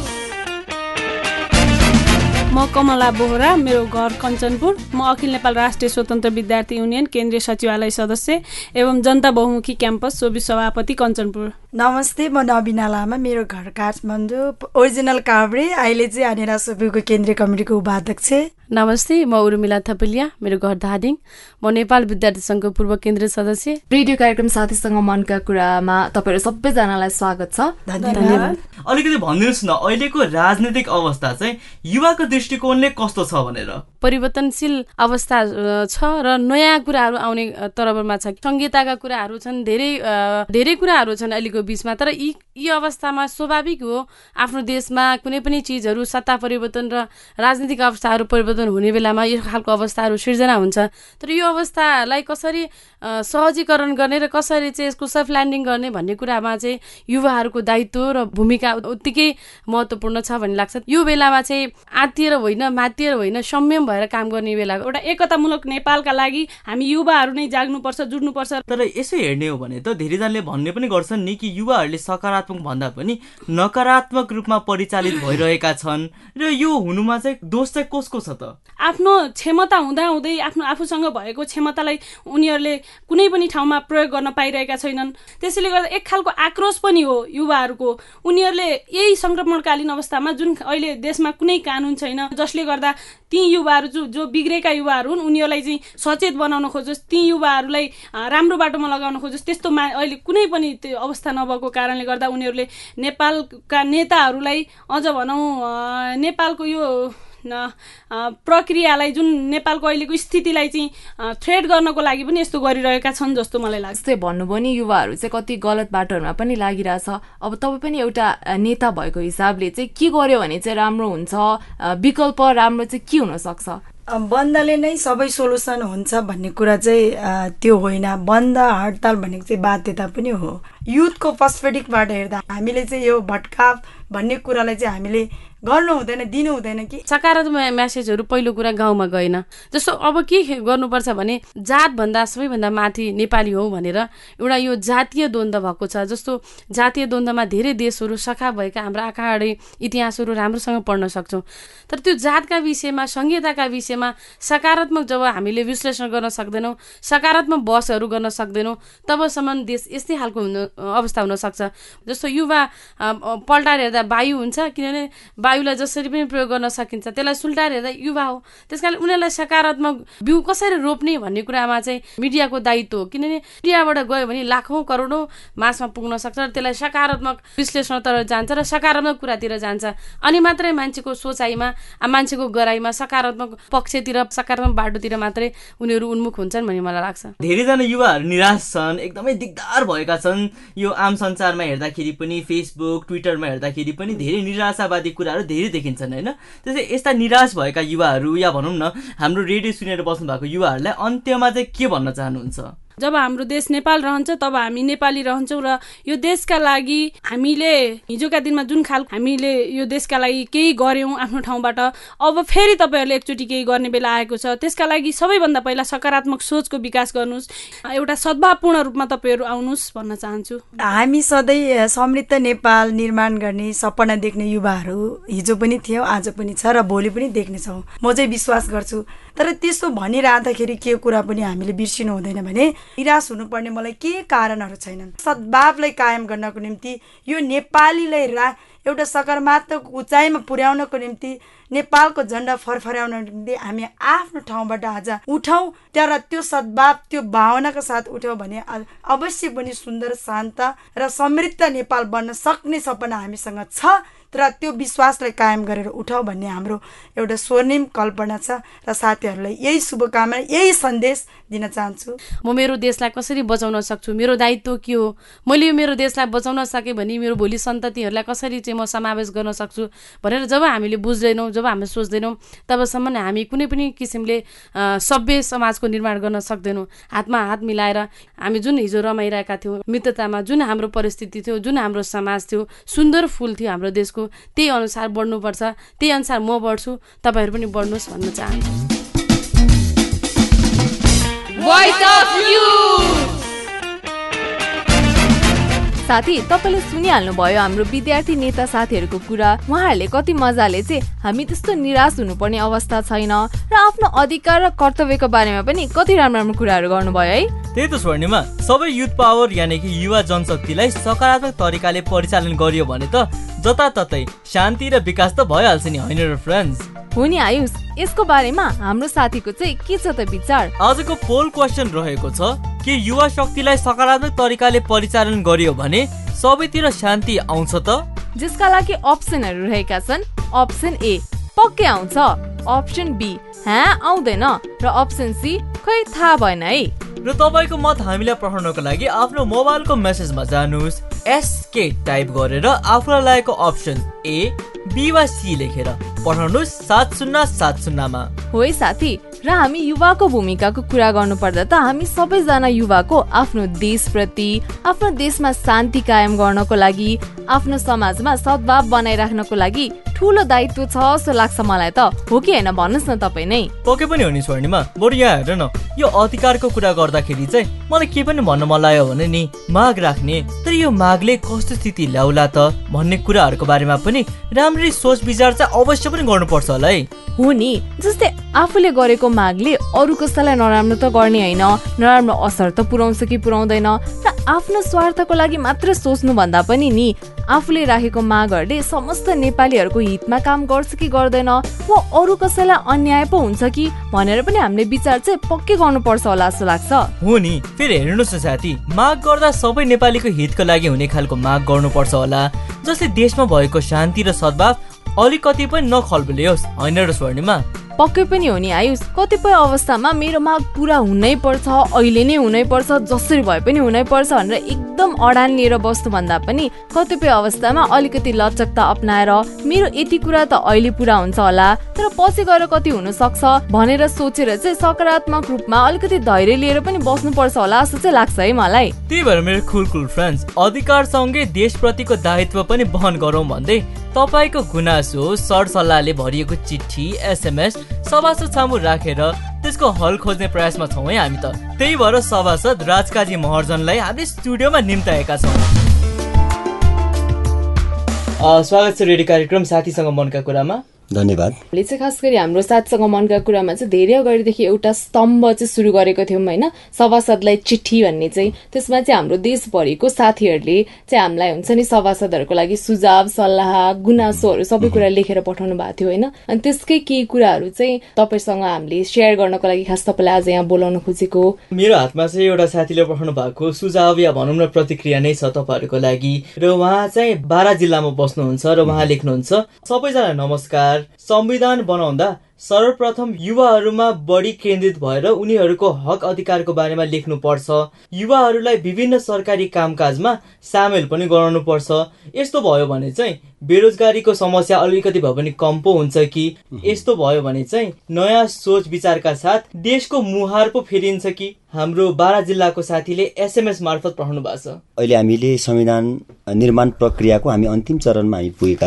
म कमला बोहरा, मेरो घर कञ्चनपुर। म अखिल नेपाल राष्ट्रिय स्वतन्त्र विद्यार्थी युनियन केन्द्रीय सचिवालय सदस्य एवं जनता बहुमुखी क्याम्पस सोभि सभापति कञ्चनपुर। नमस्ते, म नबिना लामा, मेरो घर काठमाडौँ, ओरिजिनल काभ्रे, अहिले चाहिँ आनेरा सोभिको केन्द्रीय कमिटीको उपाध्यक्ष। नमस्ते, म उर्मिला थपलिया, मेरो घर धादिङ, म नेपाल विद्यार्थी सङ्घको पूर्व केन्द्रीय सदस्य। रेडियो कार्यक्रम साथीसँग मनका कुरामा तपाईहरु सबैजनालाई स्वागत छ। धन्यवाद। अलिकति भनिदिनुहोस् न, अहिलेको राजनीतिक अवस्था चाहिँ युवाको दृष्टिकोणले कस्तो छ भनेर? परिवर्तनशील अवस्था छ र नयाँ कुराहरू आउने तरबरमा छ। संहिताका कुराहरू छन्, धेरै कुराहरू छन् अहिलेको बीचमा। तर यी अवस्थामा स्वाभाविक हो आफ्नो देशमा कुनै पनि चिजहरू सत्ता परिवर्तन र राजनीतिक अवस्थाहरू परिवर्तन हुने बेलामा यो खालको अवस्थाहरू सिर्जना हुन्छ। तर यो अवस्थालाई कसरी सहजीकरण गर्ने र कसरी चाहिँ यसको सफ्ट ल्यान्डिङ गर्ने भन्ने कुरामा चाहिँ युवाहरूको दायित्व र भूमिका उत्तिकै महत्त्वपूर्ण छ भन्ने लाग्छ। यो बेलामा चाहिँ आत्तिएर होइन, मात्तिएर होइन, संयम भएर काम गर्ने बेला। एउटा एकतामूलक नेपालका लागि हामी युवाहरू नै जाग्नुपर्छ, जुट्नुपर्छ। तर यसो हेर्ने हो भने त धेरैजनाले भन्ने पनि गर्छन् नि कि युवाहरूले सकारात्मक भन्दा पनि नकारात्मक रूपमा परिचालित भइरहेका छन् र यो हुनुमा चाहिँ दोष चाहिँ कसको छ त? आफ्नो क्षमता हुँदाहुँदै आफूसँग भएको क्षमतालाई उनीहरूले कुनै पनि ठाउँमा प्रयोग गर्न पाइरहेका छैनन्। त्यसैले गर्दा एक खालको आक्रोश पनि हो युवाहरूको। उनीहरूले यही संक्रमणकालीन अवस्थामा जुन अहिले देशमा कुनै कानुन छैन, जसले गर्दा ती युवाहरू जो बिग्रेका युवाहरू हुन् उनीहरूलाई चाहिँ सचेत बनाउन खोजोस्, ती युवाहरूलाई राम्रो बाटोमा लगाउन खोजोस्, त्यस्तोमा अहिले कुनै पनि त्यो अवस्था नभएको कारणले गर्दा उनीहरूले नेपालका नेताहरूलाई अझ भनौँ नेपालको यो प्रक्रियालाई, जुन नेपालको अहिलेको स्थितिलाई चाहिँ थ्रेड गर्नको लागि पनि यस्तो गरिरहेका छन् जस्तो मलाई लाग्छ। जस्तै भन्नुभयो नि युवाहरू चाहिँ कति गलत बाटोहरूमा पनि लागिरहेछ। अब तपाईँ पनि एउटा नेता भएको हिसाबले चाहिँ के गर्यो भने चाहिँ राम्रो हुन्छ, विकल्प राम्रो चाहिँ के हुन सक्छ? बन्दले नै सबै सोलुसन हुन्छ भन्ने कुरा चाहिँ त्यो होइन। बन्द हडताल भनेको चाहिँ बाध्यता पनि हो। युथको पर्सपेक्टिभबाट हेर्दा हामीले चाहिँ यो भटकाव भन्ने कुरालाई चाहिँ हामीले गर्नु हुँदैन, दिनु हुँदैन कि सकारात्मक म्यासेजहरू पहिलो कुरा गाउँमा गएन। जस्तो अब के गर्नुपर्छ भने जातभन्दा सबैभन्दा माथि नेपाली हौ भनेर एउटा यो जातीय द्वन्द्व भएको छ। जस्तो जातीय द्वन्द्वमा धेरै देशहरू सखा भएका हाम्रो आँखाडै इतिहासहरू राम्रोसँग पढ्न सक्छौँ। तर त्यो जातका विषयमा, संहिताका विषयमा सकारात्मक जब हामीले विश्लेषण गर्न सक्दैनौँ, सकारात्मक बहसहरू गर्न सक्दैनौँ, तबसम्म देश यस्तै खालको अवस्था हुनसक्छ। जस्तो युवा पल्टाएर हेर्दा वायु हुन्छ, किनभने वायुलाई जसरी पनि प्रयोग गर्न सकिन्छ, त्यसलाई सुल्टाएर हेर्दा युवा हो। त्यस कारण उनीहरूलाई सकारात्मक बिउ कसरी रोप्ने भन्ने कुरामा चाहिँ मिडियाको दायित्व हो। किनभने मिडियाबाट गयो भने लाखौँ करोडौँ मासमा पुग्न सक्छ र त्यसलाई सकारात्मक विश्लेषणतिर जान्छ र सकारात्मक कुरातिर जान्छ। अनि मात्रै मान्छेको सोचाइमा, मान्छेको गराइमा सकारात्मक पक्षतिर, सकारात्मक बाटोतिर मात्रै उनीहरू उन्मुख हुन्छन् भन्ने मलाई लाग्छ। धेरैजना युवाहरू निराश छन्, एकदमै दिगदार भएका छन्। यो आम सञ्चारमा हेर्दाखेरि पनि, फेसबुक ट्विटरमा हेर्दाखेरि पनि धेरै निराशावादी कुराहरू धेरै देखिन्छन् होइन। त्यसै यस्ता निराश भएका युवाहरू या भनौँ न हाम्रो रेडियो सुनेर बस्नु भएको युवाहरूलाई अन्त्यमा चाहिँ के भन्न चाहनुहुन्छ? जब हाम्रो देश नेपाल रहन्छ तब हामी नेपाली रहन्छौँ र यो देशका लागि हामीले हिजोका दिनमा जुन खालको हामीले यो देशका लागि केही गर्यौँ आफ्नो ठाउँबाट, अब फेरि तपाईँहरूले एकचोटि केही गर्ने बेला आएको छ। त्यसका लागि सबैभन्दा पहिला सकारात्मक सोचको विकास गर्नुहोस्, एउटा सद्भावपूर्ण रूपमा तपाईँहरू आउनुहोस् भन्न चाहन्छु। हामी सधैँ समृद्ध नेपाल निर्माण गर्ने सपना देख्ने युवाहरू हिजो पनि थियो, आज पनि छ र भोलि पनि देख्नेछौँ, म चाहिँ विश्वास गर्छु। तर त्यसो भनिरहँदाखेरि के कुरा पनि हामीले बिर्सिनु हुँदैन भने निराश हुनुपर्ने मलाई के कारणहरू छैनन्। सद्भावलाई कायम गर्नको निम्ति यो नेपालीलाई एउटा सकारात्मक उचाइमा पुर्याउनको निम्ति नेपालको झण्डा फरफराउनको निम्ति हामी आफ्नो ठाउँबाट आज उठौँ तर त्यो सद्भाव त्यो भावनाका साथ उठ्यौँ भने अवश्य पनि सुन्दर शान्त र समृद्ध नेपाल बन्न सक्ने सपना हामीसँग छ तर त्यो विश्वासलाई कायम गरेर उठाऊ भन्ने हाम्रो एउटा स्वर्णिम कल्पना छ र साथीहरूलाई यही शुभकामना यही सन्देश दिन चाहन्छु। म मेरो देशलाई कसरी बचाउन सक्छु, मेरो दायित्व के हो, मैले मेरो देशलाई बचाउन सकेँ भने मेरो भोलि सन्ततिहरूलाई कसरी चाहिँ म समावेश गर्न सक्छु भनेर जब हामीले बुझ्दैनौँ, जब हामी सोच्दैनौँ तबसम्म हामी कुनै पनि किसिमले सभ्य समाजको निर्माण गर्न सक्दैनौँ। हातमा हात मिलाएर हामी जुन हिजो रमाइरहेका थियौँ मित्रतामा, जुन हाम्रो परिस्थिति थियो, जुन हाम्रो समाज थियो, सुन्दर फुल थियो हाम्रो देशको, त्यही अनुसार बढ्नुपर्छ। त्यही अनुसार म बढ्छु, तपाईहरू पनि बढ्नुहोस् भन्न चाहन्छु। साथी, तपाईँले सुनिहाल्नु भयो हाम्रो विद्यार्थी नेता साथीहरूको कुरा। उहाँहरूले कति मजाले चाहिँ हामी त्यस्तो निराश हुनुपर्ने अवस्था छैन र आफ्नो अधिकार र कर्तव्यको बारेमा पनि कति राम्रो राम्रो कुराहरू गर्नुभयो है। त्यही त स्वर्णिमा, सबै युथ पावर यानि कि युवा जनशक्तिलाई सकारात्मक तरिकाले परिचालन गरियो भने त जताततै शान्ति र विकास त भइहाल्छ नि, होइन र फ्रेन्ड्स? हो नि आयुष, यसको बारेमा हाम्रो साथीको चाहिँ के छ त विचार? आजको पोल क्वेसन रहेको छ कि युवा शक्तिलाई सकारात्मक तरिकाले परिचालन गरियो भने सबैतिर शान्ति आउँछ त? जसका लागि अप्सनहरू रहेका छन्। अप्सन ए पक्कै आउँछ, अप्सन बी आउँदैन र अप्सन सी खै थाहा भएन है। र तपाईको मत हामीलाई पठाउनको लागि आफ्नो मोबाइलको मेसेजमा जानुहोस्, एसके टाइप गरेर आफूलाई लागेको अप्सन ए, बी वा सी लेखेर पठाउनुहोस् 7070 मा। हो है साथी, र हामी युवाको भूमिकाको कुरा गर्नु पर्दा त हामी सबैजना युवाको आफ्नो देशप्रति, आफ्नो देशमा शान्ति कायम गर्नको लागि, आफ्नो समाजमा सद्भाव बनाइराख्नको लागि ठुलो दायित्व छ जस्तो लाग्छ मलाई त। हो कि होइन भन्नुहोस् न तपाईँ नै? पक्कै पनि हो नि स्वर्णिमा। बरु यहाँ हेर न, यो अधिकारको कुरा गर्दाखेरि चाहिँ मलाई के पनि भन्न मन लाग्यो भने नि माग राख्ने, तर यो मागले कस्तो स्थिति ल्याउला त भन्ने कुराहरूको बारेमा पनि राम्ररी सोच विचार चाहिँ अवश्य पनि गर्नुपर्छ होला है। हो नि, जस्तै आफूले गरेको मागले अरू कसैलाई नराम्रो त गर्ने होइन, नराम्रो असर त पुर्याउँछ कि पुर्याउँदैन, र आफ्नो स्वार्थको लागि मात्र सोच्नु भन्दा पनि नि आफूले राखेको मागहरूले समस्त नेपालीहरूको हितमा काम गर्छ कि गर्दैन, वा अरू कसैलाई अन्याय पो हुन्छ कि भनेर पनि हामीले विचार चाहिँ पक्कै गर्नुपर्छ होला जस्तो लाग्छ। हो नि, फेरि हेर्नुहोस् न साथी, माग गर्दा सबै नेपालीको हितको लागि हुने खालको माग गर्नुपर्छ होला, जसले देशमा भएको शान्ति र सद्भाव अलिकति पनि नखल्बलियोस्, होइन र स्वर्णिमा? पक्कै पनि हो नि आयुष। कतिपय अवस्थामा मेरो माग पुरा हुनै पर्छ, अहिले नै हुनै पर्छ, जसरी भए पनि हुनै पर्छ भनेर एकदम अडान लिएर बस्नु भन्दा पनि कतिपय अवस्थामा अलिकति लचकता अपनाएर मेरो यति कुरा त अहिले पुरा हुन्छ होला तर पछि गएर कति हुन सक्छ भनेर सोचेर चाहिँ सकारात्मक रूपमा अलिकति धैर्य लिएर पनि बस्नुपर्छ होला जस्तो चाहिँ लाग्छ है मलाई। त्यही भएर मेरो कुल फ्रेन्ड्स, अधिकारसँगै देशप्रतिको दायित्व पनि वहन गरौँ भन्दै तपाईको गुनासो सरसल्लाहले भरिएको चिठी, एसएमएस सभासद सामु राखेर त्यसको हल खोज्ने प्रयासमा छौँ है हामी त। त्यही भएर सभासद राजकाजी महर्जनलाई हामी स्टुडियोमा निम्ताएका छौँ। स्वागत छ रेडियो कार्यक्रम साथीसँग मनका कुरामा। धन्यवाद। हामीले चाहिँ खास गरी हाम्रो साथीसँग मनका कुरामा चाहिँ धेरै अगाडिदेखि एउटा स्तम्भ चाहिँ सुरु गरेको थियौँ होइन, सभासदलाई चिठी भन्ने चाहिँ। त्यसमा चाहिँ हाम्रो देशभरिको साथीहरूले चाहिँ हामीलाई हुन्छ नि सभासदहरूको लागि सुझाव, सल्लाह, गुनासोहरू सबै कुरा लेखेर पठाउनु भएको थियो होइन। अनि त्यसकै केही कुराहरू चाहिँ तपाईँसँग हामीले सेयर गर्नको लागि खास तपाईँलाई आज यहाँ बोलाउन खोजेको। मेरो हातमा चाहिँ एउटा साथीले पठाउनु भएको सुझाव या भनौँ न प्रतिक्रिया नै छ तपाईँहरूको लागि। र उहाँ चाहिँ बारा जिल्लामा बस्नुहुन्छ र उहाँ लेख्नुहुन्छ, सबैजना नमस्कार। संविधान बनाउँदा सर्वप्रथम युवाहरूमा बढी केन्द्रित भएर उनीहरूको हक अधिकारको बारेमा लेख्नु पर्छ। युवाहरूलाई विभिन्न सरकारी कामकाजमा सामेल पनि गराउनु पर्छ। यस्तो भयो भने चाहिँ बेरोजगारीको समस्या अलिकति भए पनि कम पो हुन्छ कि, यस्तो भयो भने चाहिँ नयाँ सोच विचारका साथ देशको मुहार पो फेरिन्छ कि, हाम्रो बारा जिल्लाको साथीले एसएमएस मार्फत पठाउनु भएको छ। अहिले हामीले संविधान निर्माण प्रक्रियाको हामी अन्तिम चरणमा हामी पुगेका छौँ।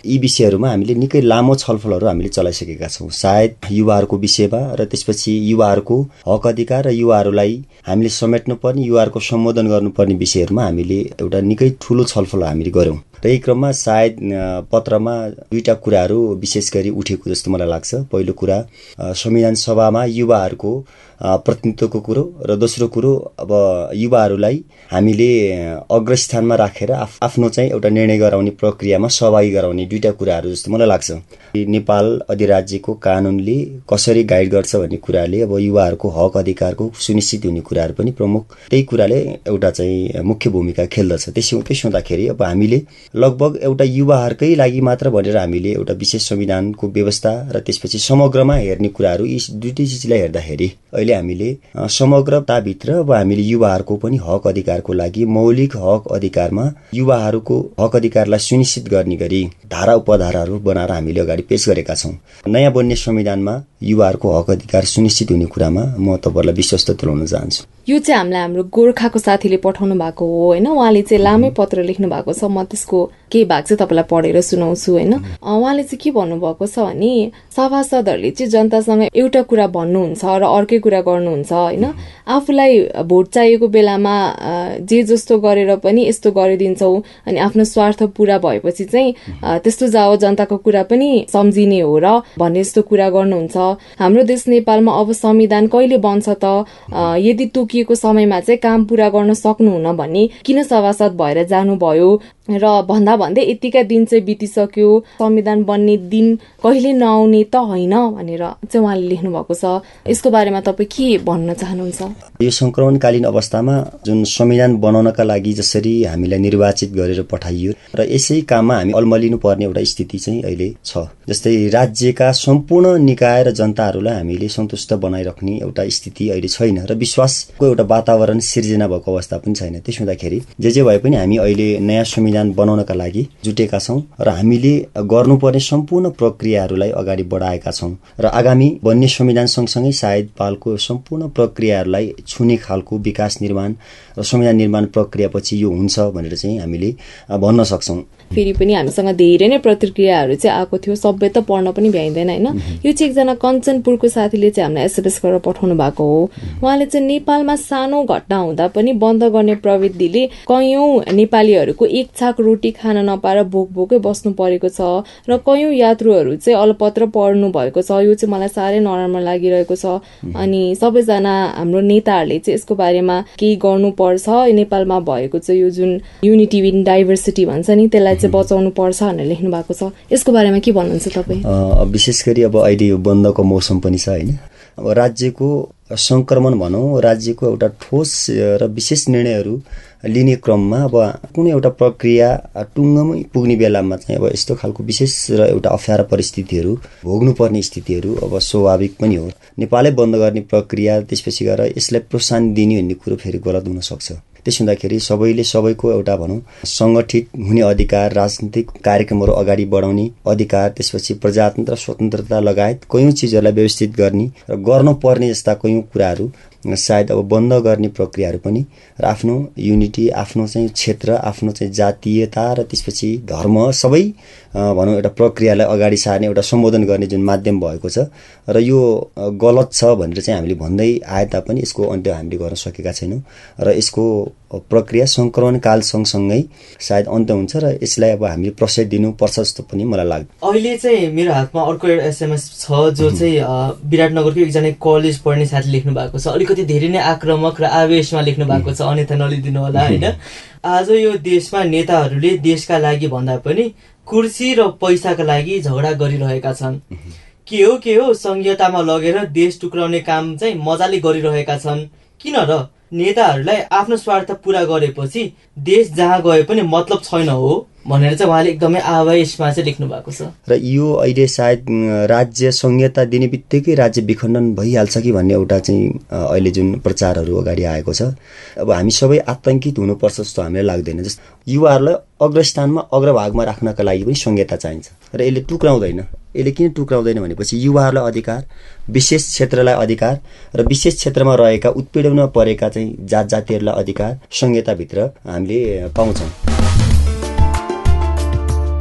यी विषयहरूमा हामीले निकै लामो छलफलहरू हामीले चलाइसकेका छौँ। सायद युवाहरूको विषयमा र त्यसपछि युवाहरूको हक अधिकार र युवाहरूलाई हामीले समेट्नुपर्ने, युवाहरूको सम्बोधन गर्नुपर्ने विषयहरूमा हामीले एउटा निकै ठुलो छलफल हामीले गऱ्यौँ। र यही क्रममा सायद पत्रमा दुईटा कुराहरू विशेष गरी उठेको जस्तो मलाई लाग्छ। पहिलो कुरा संविधान सभामा युवाहरूको प्रतिनिधित्वको कुरो र दोस्रो कुरो अब युवाहरूलाई हामीले अग्रस्थानमा राखेर आफ्नो चाहिँ एउटा निर्णय गराउने प्रक्रियामा सहभागी गराउने दुईटा कुराहरू जस्तो मलाई लाग्छ। नेपाल अधिराज्यको कानुनले कसरी गाइड गर्छ भन्ने कुराले अब युवाहरूको हक अधिकारको सुनिश्चित हुने कुराहरू पनि प्रमुख त्यही कुराले एउटा चाहिँ मुख्य भूमिका खेल्दछ। त्यसो हुँदाखेरि अब हामीले लगभग एउटा युवाहरूकै लागि मात्र भनेर हामीले एउटा विशेष संविधानको व्यवस्था र त्यसपछि समग्रमा हेर्ने कुराहरू यी दुईटै चिजलाई हेर्दाखेरि अहिले हामीले समग्रताभित्र अब हामीले युवाहरूको पनि हक अधिकारको लागि मौलिक हक अधिकारमा युवाहरूको हक अधिकारलाई सुनिश्चित गर्ने गरी धारा उपधाराहरू बनाएर हामीले अगाडि पेश गरेका छौँ। नयाँ बन्ने संविधानमा युवाहरूको हक अधिकार सुनिश्चित हुने कुरामा म तपाईँलाई विश्वस्त तुल्याउन चाहन्छु। यो चाहिँ हामीलाई हाम्रो गोर्खाको साथीले पठाउनु भएको हो होइन। उहाँले चाहिँ लामै पत्र लेख्नु भएको छ। म त्यसको केही भाग चाहिँ तपाईँलाई पढेर सुनाउँछु होइन। उहाँले चाहिँ के भन्नुभएको छ भने सभासदहरूले चाहिँ जनतासँग एउटा कुरा भन्नुहुन्छ र अर्कै कुरा गर्नुहुन्छ होइन। आफूलाई भोट चाहिएको बेलामा जे जस्तो गरेर पनि यस्तो गरिदिन्छौ अनि आफ्नो स्वार्थ पूरा भएपछि चाहिँ त्यस्तो जाओ जनताको कुरा पनि सम्झिने हो र भन्ने जस्तो कुरा गर्नुहुन्छ। हाम्रो देश नेपालमा अब संविधान कहिले बन्छ त, यदि तोकिएको समयमा चाहिँ काम पूरा गर्न सक्नुहुन्न भन्ने किन सभासद भएर जानुभयो र भन्दा भन्दै यतिका दिन चाहिँ बितिसक्यो, संविधान बन्ने दिन कहिले नआउने त होइन भनेर चाहिँ उहाँले लेख्नु भएको छ। यसको बारेमा तपाईँ के भन्न चाहनुहुन्छ? यो संक्रमणकालीन अवस्थामा जुन संविधान बनाउनका लागि जसरी हामीलाई निर्वाचित गरेर पठाइयो र यसै काममा हामी अल्मलिनु पर्ने एउटा स्थिति चाहिँ अहिले छ। जस्तै राज्यका सम्पूर्ण निकाय र जनताहरूलाई हामीले सन्तुष्ट बनाइराख्ने एउटा स्थिति अहिले छैन र विश्वासको एउटा वातावरण सिर्जना भएको अवस्था पनि छैन। त्यसो हुँदाखेरि जे भए पनि हामी अहिले नयाँ संविधान बनाउनका लागि जुटेका छौँ र हामीले गर्नुपर्ने सम्पूर्ण प्रक्रियाहरूलाई अगाडि बढाएका छौँ र आगामी बन्ने संविधान सँगसँगै सायद पालको सम्पूर्ण प्रक्रियाहरूलाई छुने खालको विकास निर्माण र संविधान निर्माण प्रक्रियापछि यो हुन्छ भनेर चाहिँ हामीले भन्न सक्छौँ। फेरि पनि हामीसँग धेरै नै प्रतिक्रियाहरू चाहिँ आएको थियो, सबै त पढ्न पनि भ्याइँदैन होइन। यो चाहिँ एकजना कञ्चनपुरको साथीले चाहिँ हामीलाई एसएमएस गरेर पठाउनु भएको हो। उहाँले चाहिँ नेपालमा सानो घटना हुँदा पनि बन्द गर्ने प्रवृत्तिले कयौं नेपालीहरूको एक छाक रोटी खान नपाएर भोकै बस्नु परेको छ र कयौं यात्रुहरू चाहिँ अलपत्र पढ्नु भएको छ। यो चाहिँ मलाई साह्रै नराम्रो लागिरहेको छ। अनि सबैजना हाम्रो नेताहरूले चाहिँ यसको बारेमा केही गर्नुपर्छ। नेपालमा भएको चाहिँ यो जुन युनिटी इन डाइभर्सिटी भन्छ नि त्यसलाई चाहिँ बचाउनु पर्छ भनेर लेख्नु भएको छ। यसको बारेमा के भन्नुहुन्छ तपाईँ? विशेष गरी अब अहिले यो बन्दको मौसम पनि छ होइन। अब राज्यको संक्रमण भनौँ, राज्यको एउटा ठोस र विशेष निर्णयहरू लिने क्रममा अब कुनै एउटा प्रक्रिया टुङ्गमै पुग्ने बेलामा चाहिँ अब यस्तो खालको विशेष र एउटा अप्ठ्यारा परिस्थितिहरू भोग्नुपर्ने स्थितिहरू अब स्वाभाविक पनि हो। नेपालै बन्द गर्ने प्रक्रिया त्यसपछि गएर यसलाई प्रोत्साहन दिने भन्ने कुरो फेरि गलत हुन सक्छ। त्यसो हुँदाखेरि सबैले सबैको एउटा भनौँ सङ्गठित हुने अधिकार, राजनीतिक कार्यक्रमहरू अगाडि बढाउने अधिकार, त्यसपछि प्रजातन्त्र स्वतन्त्रता लगायत कयौं चिजहरूलाई व्यवस्थित गर्ने र गर्नुपर्ने जस्ता कयौं कुराहरू सायद अब बन्द गर्ने प्रक्रियाहरू पनि र आफ्नो युनिटी, आफ्नो चाहिँ क्षेत्र, आफ्नो चाहिँ जातीयता र त्यसपछि धर्म सबै भनौँ एउटा प्रक्रियालाई अगाडि सार्ने एउटा सम्बोधन गर्ने जुन माध्यम भएको छ र यो गलत छ भनेर चाहिँ हामीले भन्दै आए तापनि यसको अन्त्य हामीले गर्न सकेका छैनौँ र यसको प्रक्रिया संक्रमण काल सँगसँगै सायद अन्त्य हुन्छ र यसलाई अब हामीले प्रोत्साहन दिनुपर्छ जस्तो पनि मलाई लाग्छ। अहिले चाहिँ मेरो हातमा अर्को एउटा एसएमएस छ जो चाहिँ विराटनगरको एकजना कलेज पढ्ने साथीले लेख्नु भएको छ। अलिकति धेरै नै आक्रामक र आवेशमा लेख्नु भएको छ, अन्यथा नलिदिनु होला होइन। आज यो देशमा नेताहरूले देशका लागि भन्दा पनि कुर्सी र पैसाका लागि झगडा गरिरहेका छन्। के हो संघीयतामा लगेर देश टुक्राउने काम चाहिँ मजाले गरिरहेका छन्। किन र नेताहरूलाई आफ्नो स्वार्थ पूरा गरेपछि देश जहाँ गए पनि मतलब छैन हो भनेर चाहिँ उहाँले एकदमै आवेशमा चाहिँ लेख्नु भएको छ। र यो अहिले सायद राज्य संहिता दिने बित्तिकै राज्य विखण्डन भइहाल्छ कि भन्ने एउटा चाहिँ अहिले जुन प्रचारहरू अगाडि आएको छ। अब हामी सबै आतंकित हुनुपर्छ जस्तो हामीलाई लाग्दैन। जस्तो युवाहरूलाई अग्रस्थानमा अग्रभागमा राख्नका लागि पनि संहिता चाहिन्छ र यसले टुक्राउँदैन। यसले किन टुक्राउँदैन भनेपछि युवाहरूलाई अधिकार, विशेष क्षेत्रलाई अधिकार र विशेष क्षेत्रमा रहेका उत्पीडनमा परेका चाहिँ जात जातिहरूलाई अधिकार संहिताभित्र हामीले पाउँछौँ।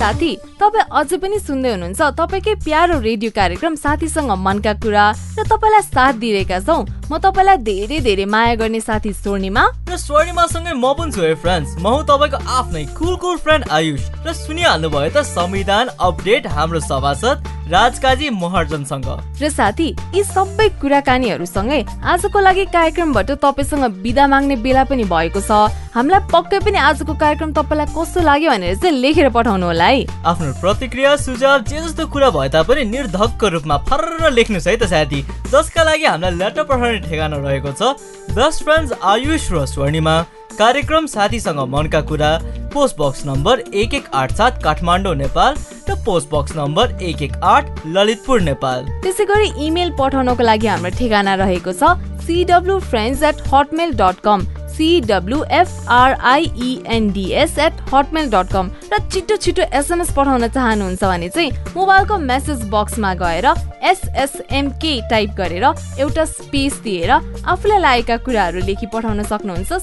साथी, तपाईँ अझै पनि सुन्दै हुनुहुन्छ तपाईँकै प्यारो रेडियो कार्यक्रम साथीसँग मनका कुरा र तपाईँलाई साथ दिइरहेका छौँ म तपाईँलाई धेरै धेरै माया गर्ने साथी स्वर्णिमा र स्वर्णिमासँगै म पनि छु फ्रेन्ड्स। म हुँ तपाईँको आफ्नै कुल फ्रेन्ड आयुष र सुनिहाल्नु भयो त संविधान अपडेट हाम्रो सभासद राजकाजी महर्जनसँग। र साथी, यी सबै कुराकानीहरूसँगै आजको लागि कार्यक्रमबाट तपाईँसँग बिदा माग्ने बेला पनि भएको छ। हामीलाई पक्कै पनि आजको कार्यक्रम तपाईँलाई कस्तो लाग्यो भनेर चाहिँ लेखेर पठाउनु होला है। आफ्नो प्रतिक्रिया सुझाव जे जस्तो कुरा भए तापनि निर्धक्क रूपमा फर्र लेख्नुहोस् है त साथी, जसका लागि हामीलाई लेटर पठाउने ठेगाना रहेको छ बेस्ट फ्रेन्ड्स आयुष र स्वर्णिमा, कार्यक्रम साथीसँग मनका कुरा, post box number 1187 Kathmandu Nepal र post box number 118 Lalitpur Nepal. त्यसै गरी इमेल पठाउनको लागि हाम्रो ठेगाना रहेको छ cwfriends@hotmail.com cwfriends@hotmail.com र छिटो SMS पठाउन चाहनुहुन्छ भने चाहिँ मोबाइलको मेसेज बक्समा गएर SSMK टाइप गरेर एउटा स्पेस दिएर आफूलाई लागेका कुराहरू लेखी पठाउन सक्नुहुन्छ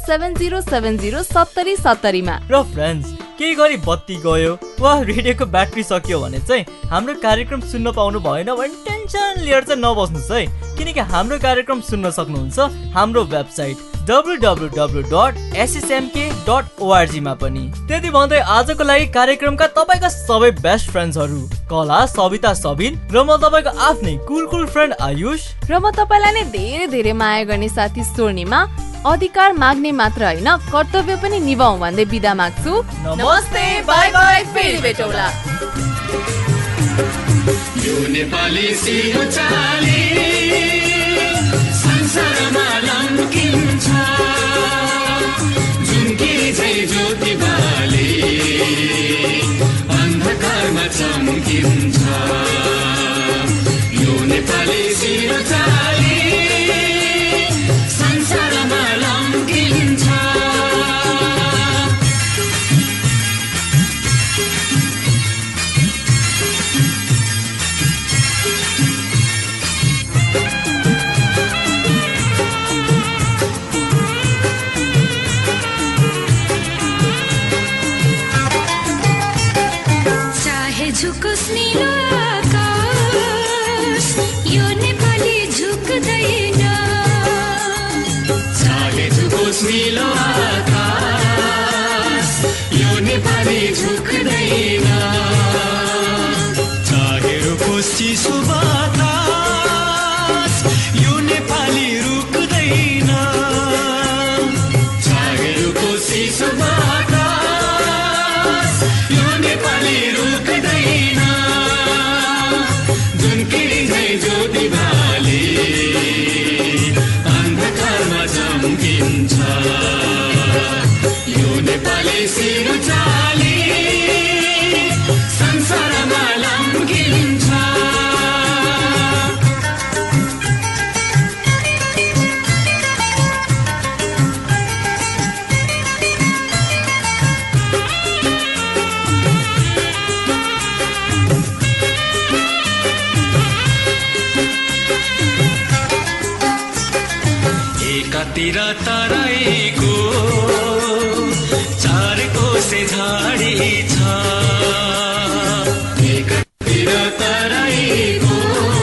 707070 मा। र फ्रेन्ड्स, केही गरी बत्ती गयो वा रेडियोको ब्याट्री सकियो भने चाहिँ हाम्रो कार्यक्रम सुन्न पाउनु भएन भने टेन्सन लिएर चाहिँ नबस्नुहोस् है, किनकि हाम्रो कार्यक्रम सुन्न सक्नुहुन्छ हाम्रो वेबसाइट www.ssmk.org मा पनि। त्यति भन्दै आजको लागि कार्यक्रमका तपाईका सबै बेस्ट फ्रेन्ड्सहरू कला, सविता, सबिन र म तपाईको आफ्नै कुल फ्रेन्ड आयुष र म तपाईलाई नै धेरै धेरै माया गर्ने साथी स्वर्णिमा अधिकार माग्ने मात्र होइन कर्तव्य पनि निभाऊ भन्दै बिदा माग्छु। नमस्ते, बाइ बाइ, फेरि भेटौँला। यो नेपाली सिरो चाली संसारमा लम्किन्छ, झुम्किरी झै ज्योति बाली अन्धकारमा चम्किन्छ। यो नेपाली सिरो चाली संसारमा लम्किन्छ। झुकोस् नीलो आकाश, यो नेपाली झुक्दैन। चाहे झुकोस् नीलो आकाश, यो नेपाली झुक्दैन। चाहे रुकोस् चिसो बातास, यो नेपाली रुक्दैन। चाहे रुकोस् चिसो बातास, यो नेपाली रुक्दैन। झुम्किरी झै ज्योति बाली अन्धकारमा चम्किन्छ। यो नेपाली सिरो चाली संसारमा लम्किन्छ। एकातिर तराईको चार कोसे झाडी छ, एकातिर तराईको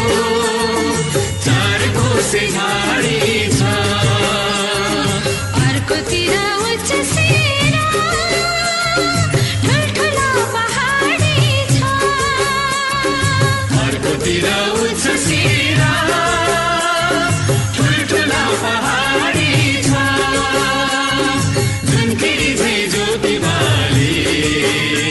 चार कोसे झाडी छ। अर्कोतिर उच्च सिरा ठुल्ठुलो पहाडी छ। अर्कोतिर उच्च सिरा ठुल्ठुलो पहाडी छ। झुम्किरी झै ज्योति बाली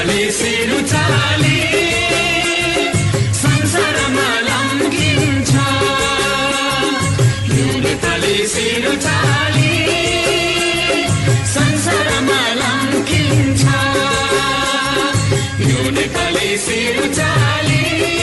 नेपाली सिरु चाली संसारमा लम्किन्छ यो नेपाली सिरु चाली संसारमा लम्किन्छ यो नेपाली सिरु चाली